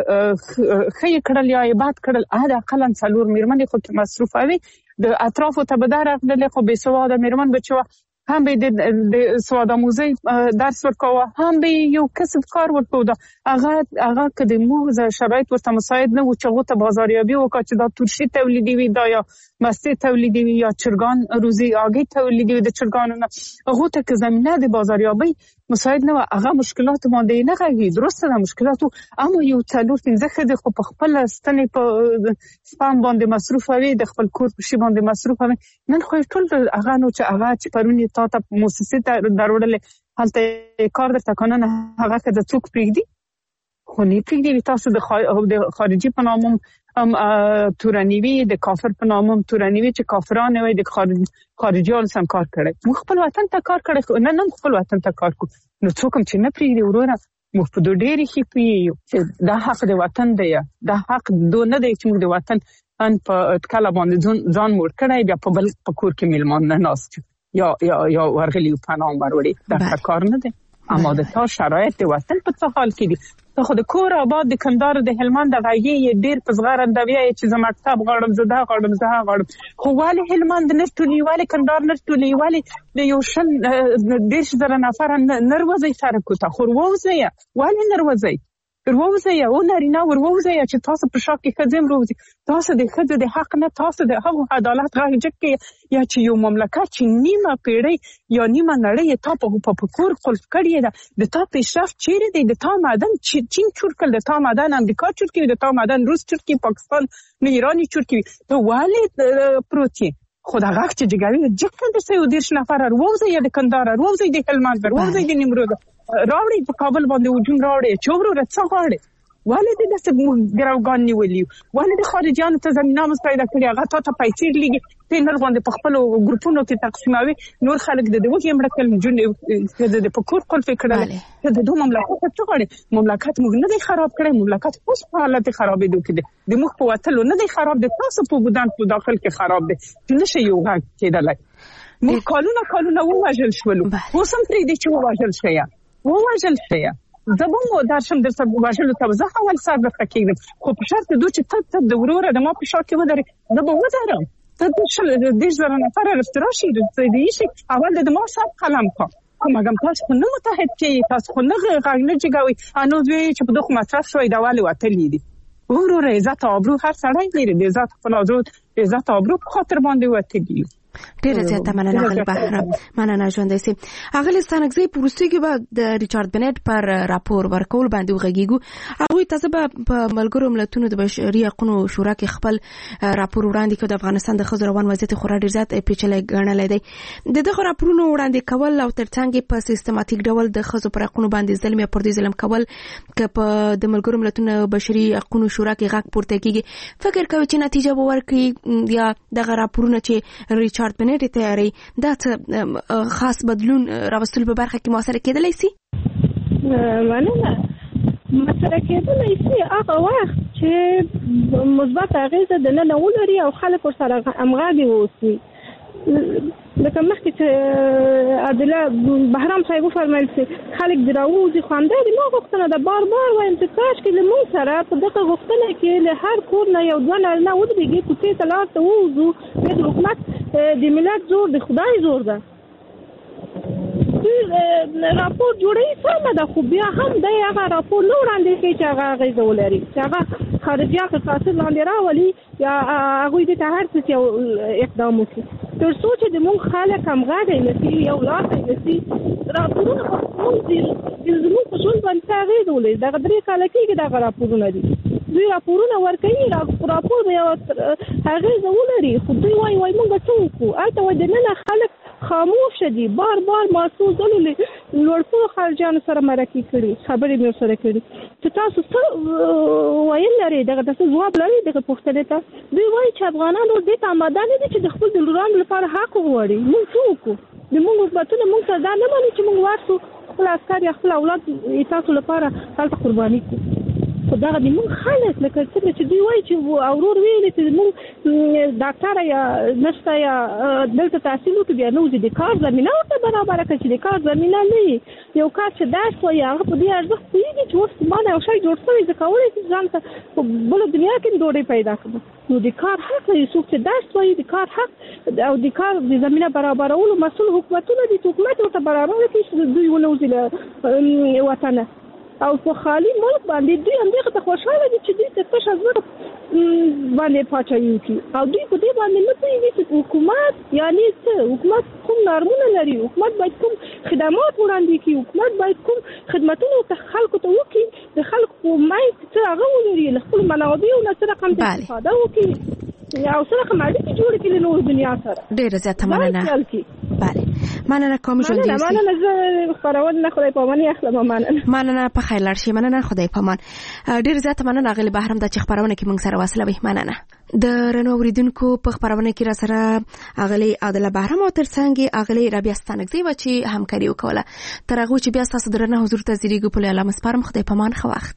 [SPEAKER 6] خې کړل یا عبادت کړل اده اقلا څلور میرمن خو کې مصروف وي د اطرافو ته به درغله خو به سواده میرمن بچو هم به د سواده موزي درس ورکوه هم به یو کسب کار ورکوه هغه هغه کدي موږ شرایط ورته مساعد نه و چې غوته بازاریابي وکړي چې دا تورشي تولیدي وي دا یا مستی تولیدي وي یا چرګان روزي اگې تولیدي وي د چرګانو نه غوته که زمينه د بازاریابي مساعد نه هغه مشکلات باندې نه غوي درسته د مشکلاتو اما یو څلور پنځه خدي خو په خپل ستنې په سپام باندې مصروف وي د خپل کور په شی باندې مصروف وي نن خو ټول هغه نو چې هغه چې پرونی تا ته مؤسسه ته دروړل هلته کار د تکانن هغه کده څوک پریږدي خو نه پریږدي تاسو د خارجي په نامم ام تورانیوي د کافر په نامم تورانیوي چې کافرانه وي د خارجيان سم کار کړي مو خپل وطن ته کار کړي نه نه خپل وطن ته کار کو نو څوک چې نه پریږدي ورونه مو په دوه ډېری کې پیو چې دا حق د وطن دی دا حق دو نه دی چې موږ د وطن ان په کله باندې ځان مور کړی بیا په بل په کور کې میلمان نه ناست یا یا یا ورغلی په نام وروړي دا کار نه دی اما د تا شرایط د وطن په څه حال کې دي ته خو د کور آباد د کندهار د هلمند د غږی ډیر په صغار اندوی چې زما کتاب غړم زده غړم زه غړم خو والی هلمند نه ټولي والی کندهار نه ټولي والی د یو شل ډیر زره نفر نروځي سره کوته خو وروځي والی نروځي وروځي او نارینه وروځي چې تاسو په شاک کې خدم وروځي تاسو د خدای د حق نه تاسو د هغه عدالت غږ جکه یا چې یو مملکت چې نیمه پیړۍ یا نیمه نړۍ ته په پکور خلف کړی ده د تا پیشرفت چیرې دی د تا معدن چین چورکل د تا معدن امریکا چورکی د تا معدن روس چورکی پاکستان نه ایرانی چورکی ته والی پروتي خدا غاښ چې جګوي جکه د سیو دیش نفر وروځي د کندهار وروځي د هلمند وروځي د نیمروز راوړي په کابل باندې وجون راوړي چوبرو رڅه غواړي والد د څه ګراوګان نیولي والد خارجيان ته زمينه مستعده کړی هغه ته پیسې لګي پینر باندې په خپل ګروپونو کې تقسیموي نور خلک د دوه امریکل جون د پکور خپل فکرله د دوه مملکت څه غواړي مملکت موږ نه دی خراب کړی مملکت اوس په حالت خرابې دوه کې د مخ په وتلو نه دی خراب د تاسو په بودان په داخل کې خراب دي چې نشه یو غاک کېدلای موږ کالونه کالونه وواجل شولو اوس هم پرې دي چې وواجل شي وواجل شي زبون درشم در سب واجل ته زه اول سر د فکرم خو په شرط دوی چې ته د وروره د ما په شاک کې ودرې زه به ودرم ته د شل د دې زره نفر رفتراشي د دې شي اول د ما سب قلم کا کوم هغه تاسو خو نه متحد کې تاسو خو نه غږ نه جګوي انو دوی چې په دغه مطرح شوی دا والی وتلې دي وروره عزت او ابرو هر سړی لري د عزت خپل ازود عزت او ابرو په خاطر باندې وتلې
[SPEAKER 4] ډیره زیاته مننه غلی بهرام. مننه ژوندۍ سي. اغلی ستانګزي پروسې کې به د ریچارډ بنټ پر راپور ورکول باندې وغږیږو. هغه تاسو به په ملګرو ملتونو د بشري حقوقو شورا کې خپل راپور وړاندې کړ. د افغانستان د ښځو روان وضعیت خورا ډیر زیات پیچلې ګڼل دی. د دغه راپورونو وړاندې کول او ترڅنګ په سیستماتیک ډول د ښځو پر حقوقو باندې ظلم یا پردي ظلم کول که په د ملګرو ملتونو بشري حقوقو شورا کې غږ پورته کیږي، فکر کوي چې نتیجه به ورکړي یا دغه راپورونه چې ریچارډ بنټ تیاری دا خاص بدلون راوستل په برخه کې موثر کېدلی شي؟
[SPEAKER 5] مننه. موثر کېدلی شي هغه وخت چې مثبت اغیزه د نن ولري او خلک ورسره همغږي واوسي. لکه مخکې چې عادله بهرام صاحب وفرمایل چې خلک د راوځي خو همدا د ما غوښتنه ده، بار بار وایم چې کاشکې له موږ سره په دغه غوښتنه کې له هر کور نه یو دوه نارینه ودرېږي، کوڅې ته لار ته ووځو. بیا د حکومت د ملت زور د خدای زور ده. دوی راپور جوړوي سمه ده، خو بیا هم دی هغه راپور نه وړاندې کوي چې هغه اغېزه ولري، چې هغه خارجیات تاثیر لاندې راولي یا هغوی دې ته هر څه یو اقدام وکړي. تر څو چې د موږ خلک همغږی نه شي، یو لار نه شي، راپورونه به زموږ په ژوند باندې څه اغېزه ولري. دغه درې کاله کېږي دغه راپورونه دي. دوی راپورونه ورکوي، راپور به یو اغېزه ولري، خو دوی وایي وایي موږ به څه وکړو. هلته وایي دننه خلک خاموشه دي، بار بار ماسو ځلو لوړپوړو خارجیانو سره مرکې کړي، خبرې مې ورسره کړي چې تاسو څه ویل لرئ، دغه تاسو ځواب لرئ دغه پوښتنې ته. دوی وایي چې افغانان اوس دې ته اماده نه دي چې د خپل د لورانو لپاره حق وغواړي. موږ څه وکړو؟ د موږ حکومتونه موږ سره دا نه مني چې موږ ورسو خپل عسکر یا خپل اولاد یې تاسو لپاره هلته قرباني کړو. خو دغه د موږ خلک لکه څنګه چې دوی وایي چې اورور ویلي چې موږ ډاکټره یا نرسه یا دلته تحصیل وکړو، بیا نه وځي د کار زمینه ورته برابره کړه چې د کار زمینه نه وي. یو کار چې درس وایي هغه په دې ارزښت پوهېږي چې اوس ما نه یو شی جوړ شوی، زه کولی شم ځان ته په بله دنیا کې ډوډۍ پیدا کړم. نو د کار حق لري څوک چې درس وایي، د کار حق او د کار د زمینه برابرولو مسؤل حکومتونه دي چې حکومت ورته برابره کړي چې دوی ونه وځي له وطنه. او په خالي ملک باندې دوی همدغه ته خوشحاله دي چې دوی ته تشه زړه باندې پاچاهي وکړي، او دوی په دې باندې نه پوهېږي چې حکومت یعنې څه، حکومت کوم نارمونه لري، حکومت باید کوم خدمات وړاندې کړي، حکومت باید کوم خدمتونه ته خلکو ته وکړي، د خلکو په منځ کې څه هغه ولري، له خپلو منابعو نه څه رقم استفاده وکړي او څه رقم اړیکې جوړې کړي له نورو دنیا سره.
[SPEAKER 4] ډېره زیاته مننه. بله مننه کوم ژوندۍ اوسئ.
[SPEAKER 5] مننه. زه خپرونه خدای پاماني اخلم. مننه.
[SPEAKER 4] مننه په خیر لاړ شئ. مننه خدای پامان. ډېر زیاته مننه اغلی بهرام دا چې خپرونه کې موږ سره واصله وي. مننه. د رڼا اوریدونکو په خپرونه کې را سره اغلی عادله بهرام او ترڅنګ اغلی رابعه ستانکزی و چې همکاري وکوله. تر هغه چې بیا تاسو د رڼا حضور ته زیریږو په لاله مسپارم. خدای پامان. ښه وخت.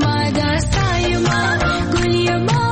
[SPEAKER 11] وفادار ستایما ګل یما